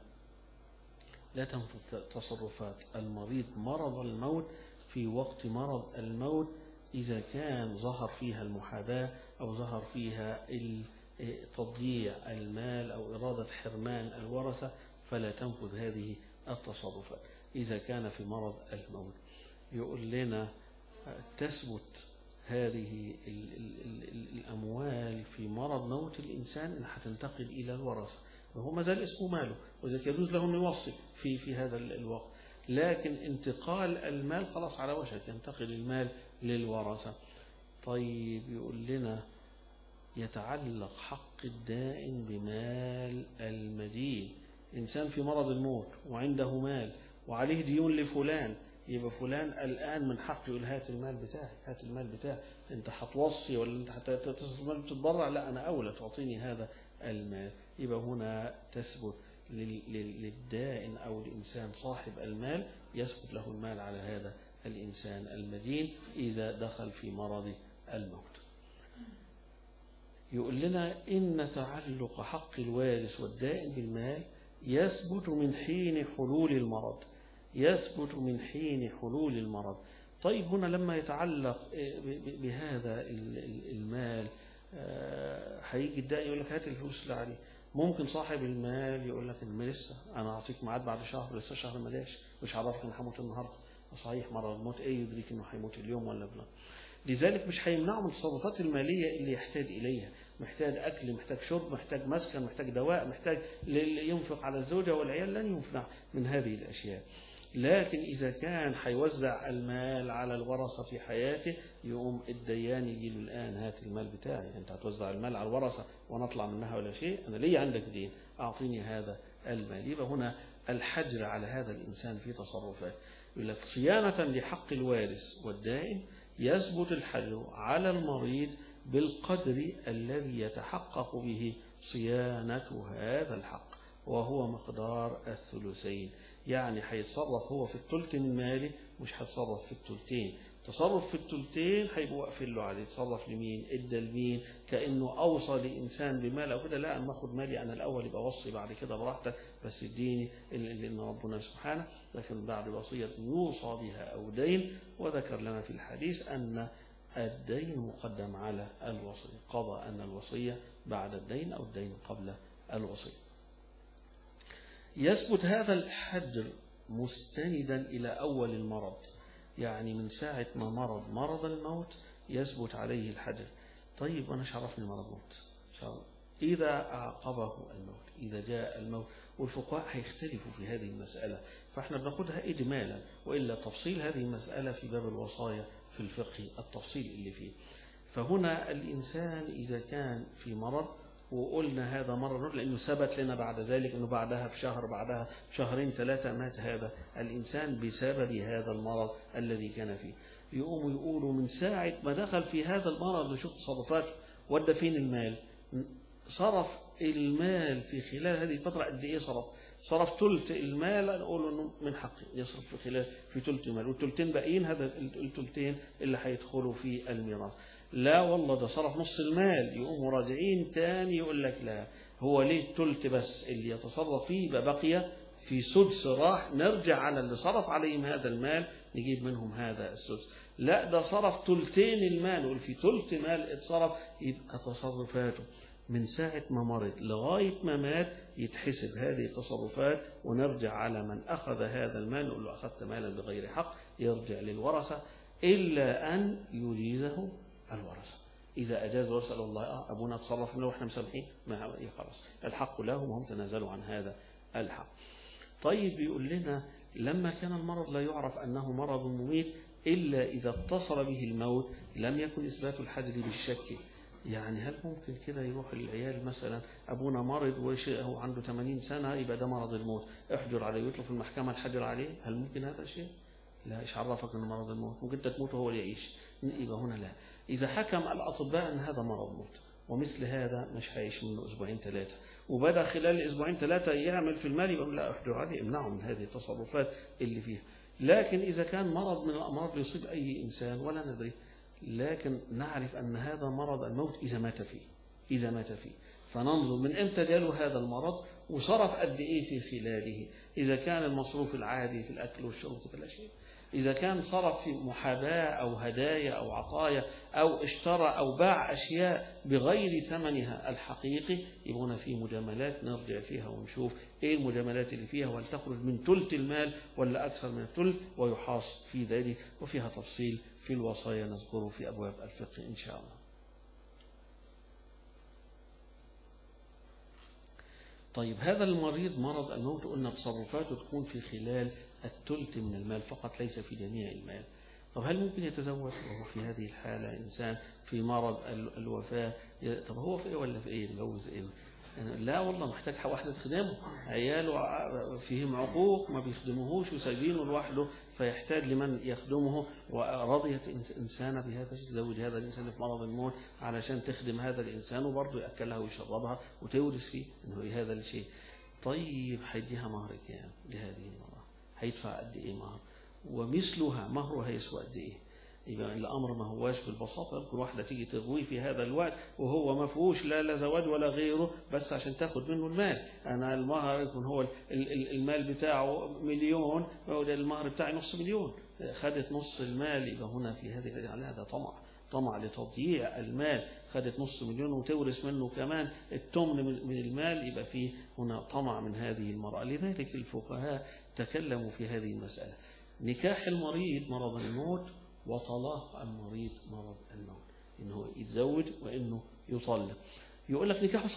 لا تنفذ تصرفات المريض مرض الموت في وقت مرض الموت إذا كان ظهر فيها المحاباة أو ظهر فيها تضييع المال أو إرادة حرمان الورثة، فلا تنفذ هذه التصرفات إذا كان في مرض الموت. يقول لنا تثبت هذه الأموال في مرض موت الإنسان إن هتنتقل إلى الورثة، وهو ما زال اسمه ماله، وذلك يجوز له أن يوصي في في هذا الوقت، لكن انتقال المال خلاص على وشك ينتقل المال للورثة. طيب يقول لنا يتعلق حق الدائن بمال المدين. إنسان في مرض الموت وعنده مال وعليه ديون لفلان، يبقى فلان الآن من حقه يقول هات المال بتاعي، هات المال بتاعي، أنت هتوصي ولا أنت هتصرف المال بتتبرع؟ لا أنا أولى تعطيني هذا المال. يبقى هنا تثبت للدائن أو الإنسان صاحب المال، يثبت له المال على هذا الإنسان المدين إذا دخل في مرض الموت. يقول لنا إن تعلق حق الوارث والدائن بالمال يثبت من حين حلول المرض، يثبت من حين حلول المرض. طيب هنا لما يتعلق بهذا المال هيجي الدائن يقول لك هات الفلوس اللي عليه، ممكن صاحب المال يقول لك المال لسه أنا أعطيك ميعاد بعد شهر، لسه شهر ما جاش، مش عارفك إن هموت النهارده، صحيح مرض الموت إيه يدريك إنه هيموت اليوم ولا بلا. لذلك مش هيمنعه من التصرفات المالية اللي يحتاج إليها، محتاج أكل، محتاج شرب، محتاج مسكن، محتاج دواء، محتاج ينفق على الزوجة والعيال، لن ينفع من هذه الأشياء. لكن إذا كان هيوزع المال على الورثة في حياته يقوم الديان يجي له الآن هات المال بتاعي، أنت هتوزع المال على الورثة وأنا أطلع منها ولا شيء، أنا ليه عندك دين، أعطيني هذا المال. يبقى هنا الحجر على هذا الإنسان في تصرفاته. يقول لك صيانة لحق الوارث والدائن يثبت الحجر على المريض بالقدر الذي يتحقق به صيانة هذا الحق، وهو مقدار الثلثين. يعني هيتصرف هو في الثلث من ماله، مش هيتصرف في الثلثين. تصرف في الثلثين هيبقوا واقفين له عليه، يتصرف لمين؟ ادى لمين؟ كانه اوصى لانسان بمال او كده، لا انا باخد مالي انا الاول يبقى وصي بعد كده براحتك، بس اديني لان ربنا سبحانه. لكن بعد وصيه يوصى بها او دين، وذكر لنا في الحديث ان الدين مقدم على الوصيه، قضى ان الوصيه بعد الدين او الدين قبل الوصيه. يثبت هذا الحجر مستندا إلى أول المرض، يعني من ساعة ما مرض مرض الموت يثبت عليه الحجر. طيب وأنا شعرفني مرض موت إذا أعقبه الموت، إذا جاء الموت، والفقهاء هيختلفوا في هذه المسألة، فإحنا بناخدها إجمالا، وإلا تفصيل هذه المسألة في باب الوصايا في الفقه التفصيل اللي فيه. فهنا الإنسان إذا كان في مرض، وقلنا هذا مرض لأنه ثبت لنا بعد ذلك أنه بعدها بشهر بعدها بشهرين ثلاثة مات هذا الإنسان بسبب هذا المرض الذي كان فيه، يقوموا يقولوا من ساعة ما دخل في هذا المرض نشوف تصرفاته، ودى فين المال، صرف المال في خلال هذه الفترة قد إيه صرف، صرف ثلث المال، نقول انه من حقه يصرف في خلال في ثلث المال، والثلثين باقيين هذا الثلثين اللي هيدخلوا في الميراث. لا والله ده صرف نص المال، يقوموا راجعين تاني يقول لك لا هو ليه ثلث بس اللي يتصرف فيه، يبقى بقي في سدس راح نرجع على اللي صرف عليهم هذا المال نجيب منهم هذا السدس. لا ده صرف ثلثين المال، نقول في ثلث مال اتصرف، يبقى تصرفاته من ساعة ما مرض لغاية ما مات يتحسب هذه التصرفات، ونرجع على من أخذ هذا المال نقول له أخذت مالا بغير حق، يرجع للورثة إلا أن يجيزه الورثة. إذا أجاز ورثة الله آه أبونا تصرف منه وإحنا مسامحين، ما خلاص الحق لهم وهم تنازلوا عن هذا الحق. طيب يقول لنا لما كان المرض لا يعرف أنه مرض مميت إلا إذا اتصل به الموت لم يكن إثبات الحجر بالشك. يعني هل ممكن كده يروح العيال مثلا أبونا مرض وهو عنده ثمانين سنة يبقى ده مرض الموت احجر عليه ويطلب في المحكمة الحجر عليه؟ هل ممكن هذا الشيء؟ لا، إيش عرفك أنه مرض الموت؟ ممكن أنت تموت وهو يعيش، يبقى هنا لا. إذا حكم الأطباء أن هذا مرض موت ومثل هذا مش هيعيش منه أسبوعين ثلاثة، وبدأ خلال أسبوعين ثلاثة يعمل في المال، يبقى لا احجر عليه، امنعه من هذه التصرفات اللي فيها. لكن إذا كان مرض من الأمراض يصيب أي إنسان ولا ندري، لكن نعرف أن هذا مرض الموت إذا مات فيه، إذا مات فيه فننظر من إمتى جاله هذا المرض وصرف قد إيه في خلاله. إذا كان المصروف العادي في الأكل والشرب في كل شيء، إذا كان صرف في محاباة أو هدايا أو عطايا أو اشترى أو باع أشياء بغير ثمنها الحقيقي، يبقى في مجاملات نرجع فيها ونشوف إيه المجاملات اللي فيها، وهل تخرج من ثلث المال ولا أكثر من الثلث، ويحاص في ذلك. وفيها تفصيل في الوصايا نذكره في أبواب الفقه إن شاء الله. طيب هذا المريض مرض الموت قلنا تصرفاته تكون في خلال الثلث من المال فقط، ليس في جميع المال. طب هل ممكن يتزوج وهو في هذه الحالة إنسان في مرض الوفاة؟ طب هو في إيه ولا في إيه؟ يتجوز إيه؟ لا والله محتاج واحدة تخدمه، عياله فيهم عقوق ما بيخدموهوش وسايبينه لوحده، فيحتاج لمن يخدمه. ورضيت إنسانة بهذا تزوج هذا الإنسان في مرض الموت علشان تخدم هذا الإنسان وبرضه يأكلها ويشربها وتورث فيه إنه هذا الشيء. طيب هيديها مهر كام لهذه المرأة؟ هيدفع قد إيه مهر؟ ومثلها مهره هيسوى قد إيه؟ يبقى الأمر ما هواش بالبساطة كل واحدة تيجي تغوي في هذا الوقت وهو ما فيهوش لا لا زواج ولا غيره، بس عشان تاخد منه المال. أنا المهر يكون هو المال بتاعه مليون، المهر بتاعي نص مليون، خدت نص المال، يبقى هنا في هذه هذا طمع، طمع لتضييع المال. خدت نص مليون وتورث منه كمان الثمن من المال، يبقى فيه هنا طمع من هذه المرأة. لذلك الفقهاء تكلموا في هذه المسألة: نكاح المريض مرض الموت، وطلاق المريض مرض الموت، إنه يتزوج وإنه يطلق. يقول لك نكاحه صحيح،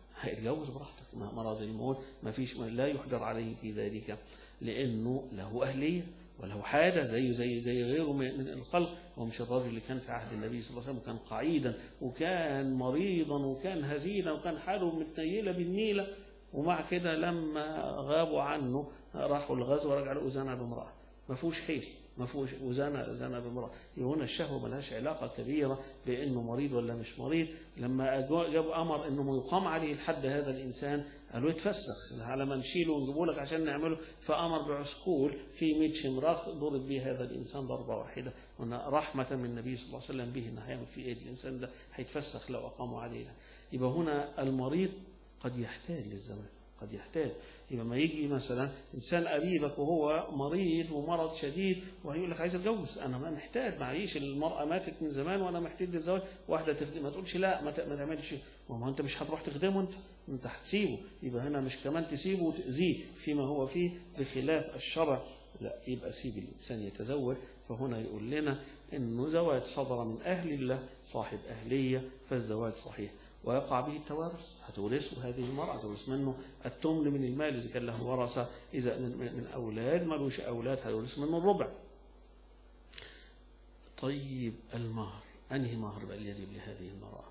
هيتجوز براحتك. مرض الموت ما فيش، لا يحجر عليه في ذلك، لأنه له أهلية وله حاجة زيه زي زي غيره من الخلق. هو مش الراجل اللي كان في عهد النبي صلى الله عليه وسلم وكان قعيدا وكان مريضا وكان هزيلا وكان حاله متنيلة بالنيلة، ومع كده لما غابوا عنه راحوا الغزو ورجع له زنا بامرأة، ما فيهوش حيل، ما فيهوش وزنا زنا بامرأة. هنا الشهوة ما لهاش علاقة كبيرة بأنه مريض ولا مش مريض. لما جابوا أمر أنه يقام عليه الحد هذا الإنسان، قالوا يتفسخ على ما نشيله ونجيبه لك عشان نعمله، فأمر بعسكول في مئة شمراخ ضرب به هذا الإنسان ضربة واحدة. هنا رحمة من النبي صلى الله عليه وسلم به، إنه هيعمل في إيه الإنسان ده، هيتفسخ لو أقاموا عليه. يبقى هنا المريض قد يحتاج للزواج، قد يحتاج. يبقى ما يجي مثلا إنسان قريبك وهو مريض ومرض شديد وهيقول لك عايز أتجوز، أنا ما محتاج، معيش، المرأة ماتت من زمان وأنا محتاج للزواج، واحدة تخدم، ما تقولش لا ما تعملش، ما أنت مش هتروح تخدمه، أنت أنت هتسيبه. يبقى هنا مش كمان تسيبه وتأذيه فيما هو فيه بخلاف الشرع، لا، يبقى سيب الإنسان يتزوج. فهنا يقول لنا إنه زواج صدر من أهل الله صاحب أهلية، فالزواج صحيح ويقع به التوارث، هتورثه هذه المرأة، هتورث منه التمن من المال إذا كان له ورثة، إذا من أولاد ملوش أولاد هيورث منه الربع. طيب المهر، أنهي مهر بقى يجب لهذه المرأة؟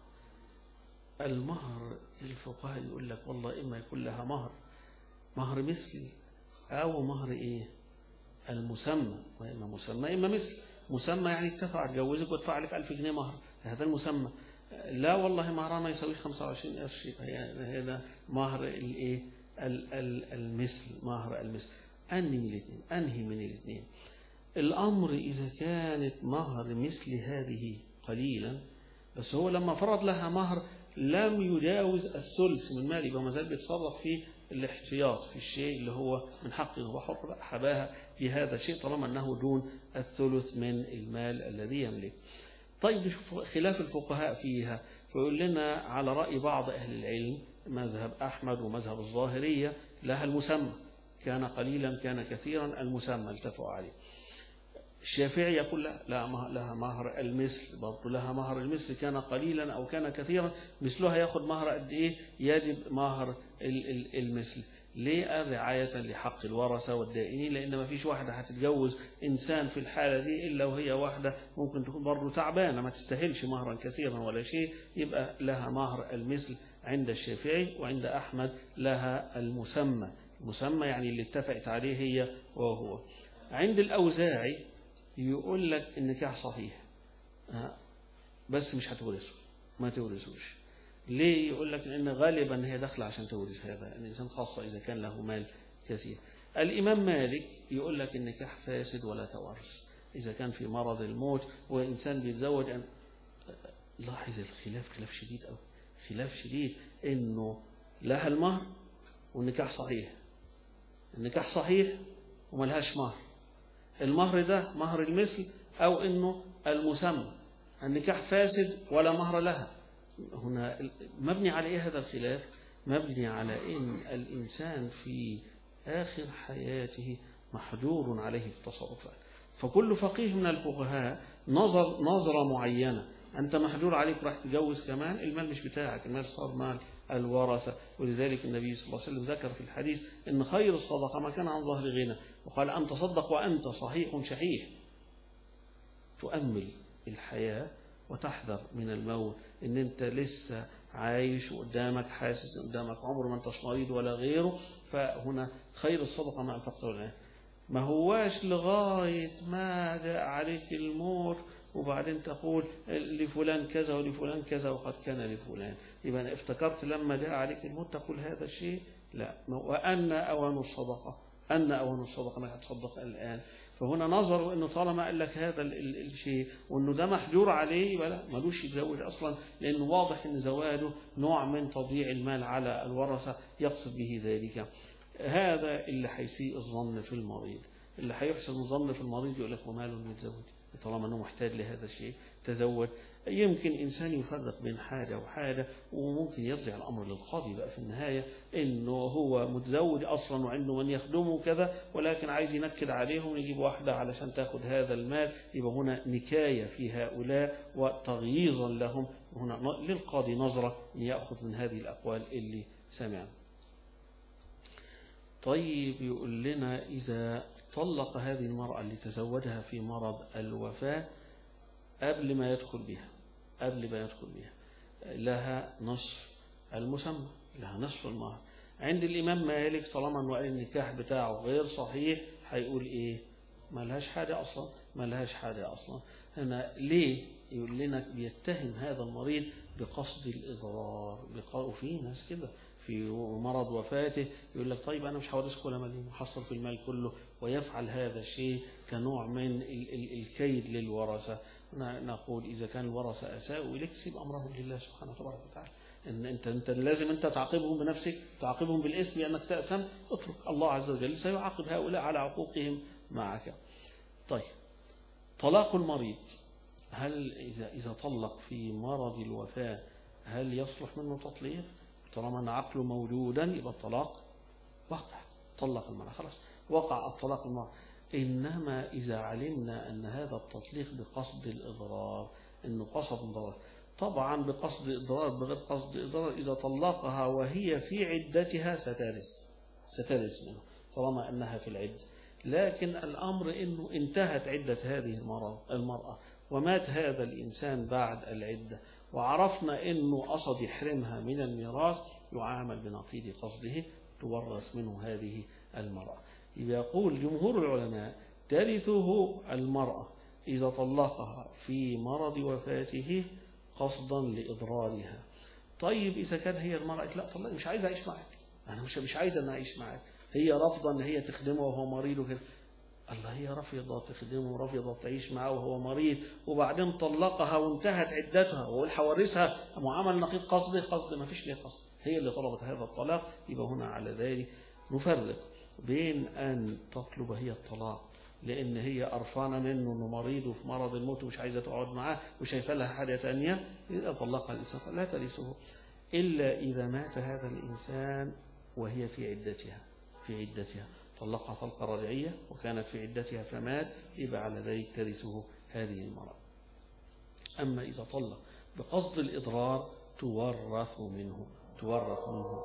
المهر الفقهاء يقول لك والله إما يكون لها مهر مهر مثلي أو مهر إيه المسمى، وإما مسمى إما مثل. مسمى يعني اتفق أتجوزك وادفع لك ألف جنيه مهر، هذا المسمى. لا والله مهرها ما يساوي خمسة وعشرين قرش، هذا مهر الايه المثل، مهر المثل. انهي من الاثنين؟ انهي من الاثنين؟ الامر اذا كانت مهر مثل هذه قليلا، بس هو لما فرض لها مهر لم يجاوز الثلث من مال، يبقى ما زال بيتصرف في الاحتياط في الشيء اللي هو من حقه، هو حر حباها بهذا الشيء طالما انه دون الثلث من المال الذي يملك. طيب نشوف خلاف الفقهاء فيها، فيقول لنا على رأي بعض أهل العلم مذهب أحمد ومذهب الظاهرية لها المسمى، كان قليلا كان كثيرا المسمى التفوا عليه. الشافعي يقول لا, لا لها مهر المثل، برضو لها مهر المثل كان قليلا أو كان كثيرا، مثلها ياخد مهر قد إيه؟ يجب مهر المثل. ليه؟ رعاية لحق الورثة والدائنين، لأن ما فيش واحدة هتتجوز إنسان في الحالة دي إلا وهي واحدة ممكن تكون برضو تعبانة ما تستاهلش مهرا كثيرا ولا شيء، يبقى لها مهر المثل عند الشافعي. وعند أحمد لها المسمى، المسمى يعني اللي اتفقت عليه هي وهو. عند الأوزاعي يقول لك النكاح صحيح بس مش هتورثه، ما تورثوش. ليه؟ يقول لك لأن غالبا هي داخله عشان تورث هذا الإنسان، خاصة إذا كان له مال كثير. الإمام مالك يقول لك النكاح فاسد ولا تورث إذا كان في مرض الموت وإنسان بيتزوج أن... لاحظ الخلاف، خلاف شديد أو خلاف شديد، إنه لها المهر والنكاح صحيح، النكاح صحيح وملهاش مهر، المهر ده مهر المثل أو إنه المسمى، النكاح فاسد ولا مهر لها. هنا مبني على إيه هذا الخلاف؟ مبني على إن الإنسان في آخر حياته محجور عليه في التصرفات، فكل فقيه من الفقهاء نظر نظرة معينة، أنت محجور عليك راح تجوز كمان، المال مش بتاعك، المال صار مال الورثة. ولذلك النبي صلى الله عليه وسلم ذكر في الحديث إن خير الصدقة ما كان عن ظهر غنى، وقال أن تصدق وأنت صحيح شحيح، تؤمل الحياة وتحذر من الموت، إن أنت لسه عايش وقدامك حاسس قدامك عمر ما أنتش مريض ولا غيره. فهنا خير الصدقة ما أنفقت الآن، ما هواش لغاية ما جاء عليك الموت وبعدين تقول لفلان كذا ولفلان كذا وقد كان لفلان، يبقى افتكرت لما جاء عليك الموت تقول هذا الشيء، لا. وأن أوان الصدقة، أن أوان الصدقة ما هتصدق الآن. فهنا نظروا أنه طالما قال لك هذا الشيء وأنه ده محجور عليه ولا ملوش يتزوج أصلا، لأنه واضح أن زواجه نوع من تضييع المال على الورثة يقصد به ذلك. هذا اللي هيسيء الظن في المريض، اللي هيحسن الظن في المريض يقول لك وماله يتزوج، طالما أنه محتاج لهذا الشيء تزود. يمكن إنسان يفرق بين حاجة وحاجة، وممكن يرجع الأمر للقاضي بقى في النهاية، إنه هو متزوج أصلا وعنده من يخدمه كذا، ولكن عايز ينكد عليهم ويجيب واحدة علشان تاخد هذا المال، يبقى هنا نكاية في هؤلاء وتغييظا لهم. هنا للقاضي نظرة أن يأخذ من هذه الأقوال اللي سمعنا. طيب يقول لنا إذا طلق هذه المرأة اللي تزوجها في مرض الوفاة قبل ما يدخل بها قبل ما يدخل بها لها نصف المسمى، لها نصف المهر. عند الإمام مالك طالما أنه قال النكاح بتاعه غير صحيح هيقول إيه؟ ما لهاش حاجة أصلا، ما لهاش حاجة أصلا. هنا ليه؟ يقول لنا بيتهم هذا المريض بقصد الإضرار. وفي ناس كده في مرض وفاته يقول لك طيب أنا مش هورثك ولا مليم، محصل في المال كله، ويفعل هذا الشيء كنوع من الكيد للورثة. نقول إذا كان الورثة أساءوا إليك سيب أمرهم لله سبحانه وتعالى. إن أنت أنت لازم أنت تعاقبهم بنفسك، تعاقبهم بالاسم لأنك تأسم، اترك الله عز وجل سيعاقب هؤلاء على عقوقهم معك. طيب طلاق المريض، هل إذا إذا طلق في مرض الوفاة هل يصلح منه تطليق؟ طالما أن عقله موجودا يبقى الطلاق وقع، طلق المرأة خلاص وقع الطلاق المرأة. إنما إذا علمنا أن هذا التطليق بقصد الإضرار، أنه قصد إضرار، طبعا بقصد إضرار بغير قصد إضرار إذا طلقها وهي في عدتها سترث سترث منه طالما أنها في العدة. لكن الأمر أنه انتهت عدة هذه المرأة ومات هذا الإنسان بعد العدة وعرفنا أنه قصد يحرمها من الميراث، يعامل بنقيض قصده، تورث منه هذه المرأة. يقول جمهور العلماء ترثه المرأة إذا طلقها في مرض وفاته قصدا لإضرارها. طيب إذا كان هي المرأة لا طلق مش عايزة أعيش معك، أنا مش مش عايزة أن أعيش معك، هي رافضة أن هي تخدمه وهو مريض وكده، الله هي رافضة تخدمه ورافضة تعيش معه وهو مريض، وبعدين طلقها وانتهت عدتها وقول حورثها معامل نقيض قصده، قصد ما فيش ليه قصد، هي اللي طلبت هذا الطلاق. يبقى هنا على ذلك نفرق بين أن تطلب هي الطلاق لأن هي قرفانة منه أنه مريض وفي مرض الموت ومش عايزة تقعد معاه وشايفة لها حاجة تانية، إذا طلقها الإنسان لا ترثه إلا إذا مات هذا الإنسان وهي في عدتها في عدتها طلقها طلقة رجعية وكانت في عدتها فمات، يبقى على ذلك ترثه هذه المرأة. أما إذا طلق بقصد الإضرار تورث منه تورث منه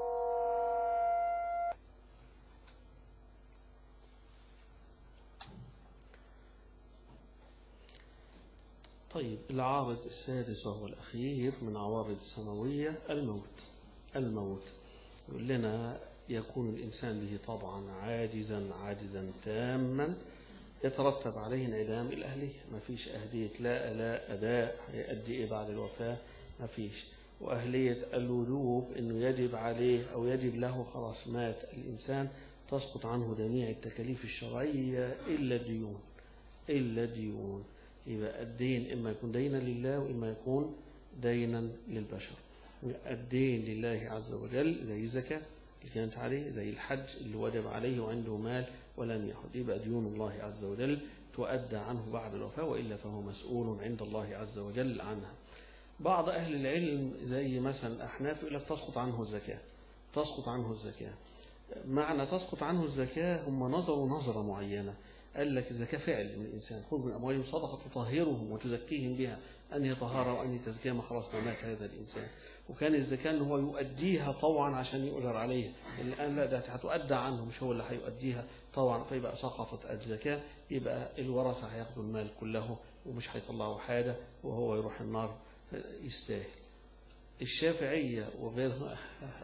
طيب العارض السادس وهو الأخير من عوارض السماوية الموت. الموت يقول لنا يكون الإنسان به طبعا عاجزا عاجزا تاما يترتب عليه انعدام الأهلية، ما فيش أهلية لا لا أداء هيأدي إيه بعد الوفاة، ما فيش. وأهلية الوجوب إنه يجب عليه أو يجب له خلاص مات الإنسان تسقط عنه جميع التكاليف الشرعية إلا الديون إلا الديون. يبقى الدين إما يكون دينا لله وإما يكون دينا للبشر. الدين لله عز وجل زي الزكاة اللي كانت عليه، زي الحج اللي وجب عليه وعنده مال ولم يأخذ، يبقى ديون الله عز وجل تؤدى عنه بعد الوفاة، وإلا فهو مسؤول عند الله عز وجل عنها. بعض أهل العلم زي مثلا الأحناف يقول لك تسقط عنه الزكاة تسقط عنه الزكاة معنى تسقط عنه الزكاة هم نظروا نظرة معينة، قال لك الزكاة فعل من الإنسان، خذ من أموالهم صدقة تطهرهم وتزكيهم بها، أنهي طهارة وأنهي تزكية، ما خلاص ما مات هذا الإنسان. وكان الزكاة أنه هو يؤديها طوعا عشان يؤجر عليها، الآن لا ده هتؤدى عنه مش هو اللي هيؤديها طوعا، فيبقى سقطت الزكاة، يبقى الورثة هياخدوا المال كله ومش هيطلعوا حاجة وهو يروح النار يستاهل. الشافعية وغيرها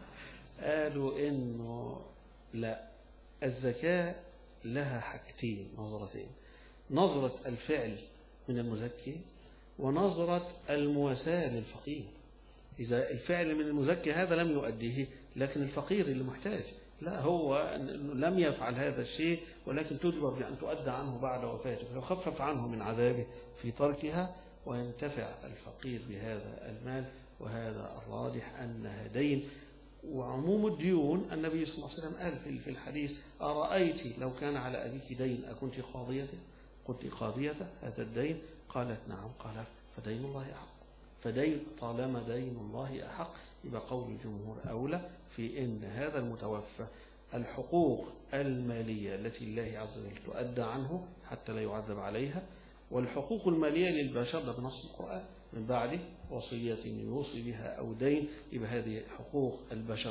قالوا إنه لا، الزكاة لها حاجتين نظرتين، نظرة الفعل من المزكي ونظرة المواساة للفقير. إذا الفعل من المزكي هذا لم يؤديه، لكن الفقير اللي محتاج لا هو لم يفعل هذا الشيء ولكن تجبر بأن تؤدى عنه بعد وفاته، فيخفف عنه من عذابه في تركها وينتفع الفقير بهذا المال. وهذا الراجح أنها دين. وعموم الديون النبي صلى الله عليه وسلم قال في الحديث أرأيت لو كان على أبيك دين أكنت قاضية؟ قلت قاضيته هذا الدين؟ قالت نعم. قال فدين الله أحق. فدين طالما دين الله أحق يبقى قول الجمهور أولى في إن هذا المتوفى الحقوق المالية التي الله عز وجل تؤدى عنه حتى لا يعذب عليها، والحقوق المالية للبشر ده بنص القرآن من بعد وصية يوصي بها أو دين، يبقى هذه حقوق البشر.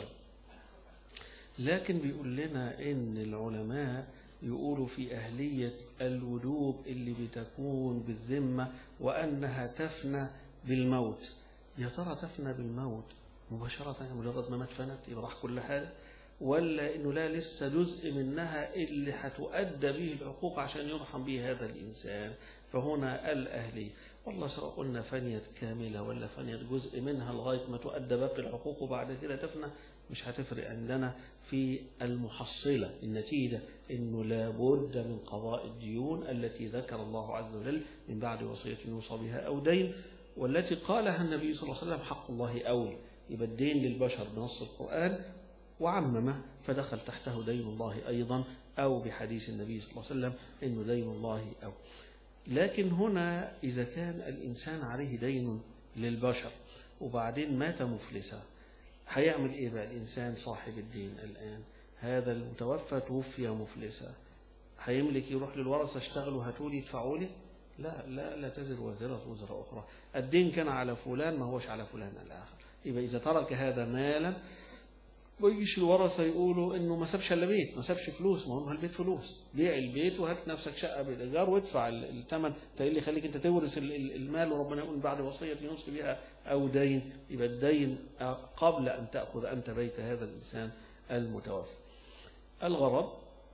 لكن بيقول لنا إن العلماء يقولوا في أهلية الوجوب اللي بتكون بالذمة وأنها تفنى بالموت. يا ترى تفنى بالموت مباشرة مجرد ما مات فنت يبقى راح كل حاجة، ولا إنه لا لسه جزء منها اللي هتؤدى به الحقوق عشان يرحم به هذا الإنسان؟ فهنا الأهلية. والله سواء قلنا فنيت كاملة ولا فنيت جزء منها لغاية ما تؤدى باقي الحقوق وبعد كده تفنى، مش هتفرق عندنا في المحصلة. النتيجة إنه لابد من قضاء الديون التي ذكر الله عز وجل من بعد وصية يوصى بها أو دين، والتي قالها النبي صلى الله عليه وسلم حق الله أولى. يبقى الدين للبشر بنص القرآن وعممه فدخل تحته دين الله أيضا، أو بحديث النبي صلى الله عليه وسلم إنه دين الله أو. لكن هنا إذا كان الإنسان عليه دين للبشر وبعدين مات مفلسا، هيعمل إيه بقى الإنسان صاحب الدين الآن؟ هذا المتوفى توفي مفلسا، هيملك يروح للورثة اشتغلوا هاتولي يدفعوا لي؟ لا لا لا تزر وزرة وزر أخرى. الدين كان على فلان ما هوش على فلان الآخر. يبقى إذا ترك هذا مالا ويجيش الورثة يقولوا إنه ما سابش إلا بيت، ما سابش فلوس، ما هو البيت فلوس، بيع البيت وهات نفسك شقة بالإيجار وادفع الثمن. أنت إيه اللي يخليك أنت تورث المال وربنا يقول بعد وصية يوصي بها أو دين؟ يبقى الدين قبل أن تأخذ أنت بيت هذا الإنسان المتوفى. الغرض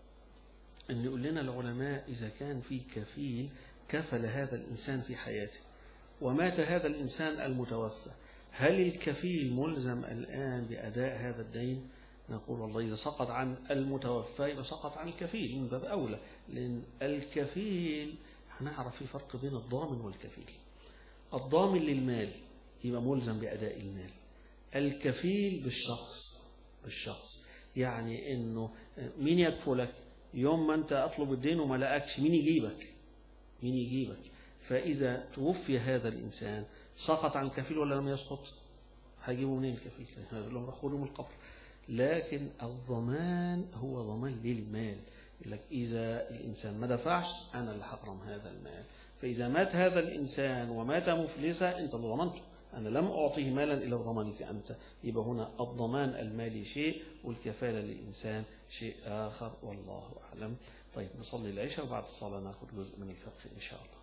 أن يقول لنا العلماء إذا كان في كفيل كفل هذا الإنسان في حياته ومات هذا الإنسان المتوفى، هل الكفيل ملزم الآن بأداء هذا الدين؟ نقول والله إذا سقط عن المتوفى يبقى سقط عن الكفيل من باب أولى، لأن الكفيل هنعرف في فرق بين الضامن والكفيل. الضامن للمال يبقى ملزم بأداء المال، الكفيل بالشخص بالشخص يعني إنه مين يكفلك يوم ما أنت أطلب الدين وما لقاكش؟ مين يجيبك؟ مين يجيبك؟ فإذا توفي هذا الإنسان سقط عن الكفيل ولا لم يسقط؟ هيجيبوا منين الكفيل؟ لهم رخوا من القبر. لكن الضمان هو ضمان للمال، يقول لك إذا الإنسان ما دفعش أنا اللي هحرم هذا المال. فإذا مات هذا الإنسان ومات مفلسا أنت اللي ضمنته، أنا لم أعطيه مالا إلى ضمانك أنت. يبقى هنا الضمان المالي شيء والكفالة للإنسان شيء آخر، والله أعلم. طيب نصلي العشاء وبعد الصلاة نأخذ جزء من الفقه إن شاء الله.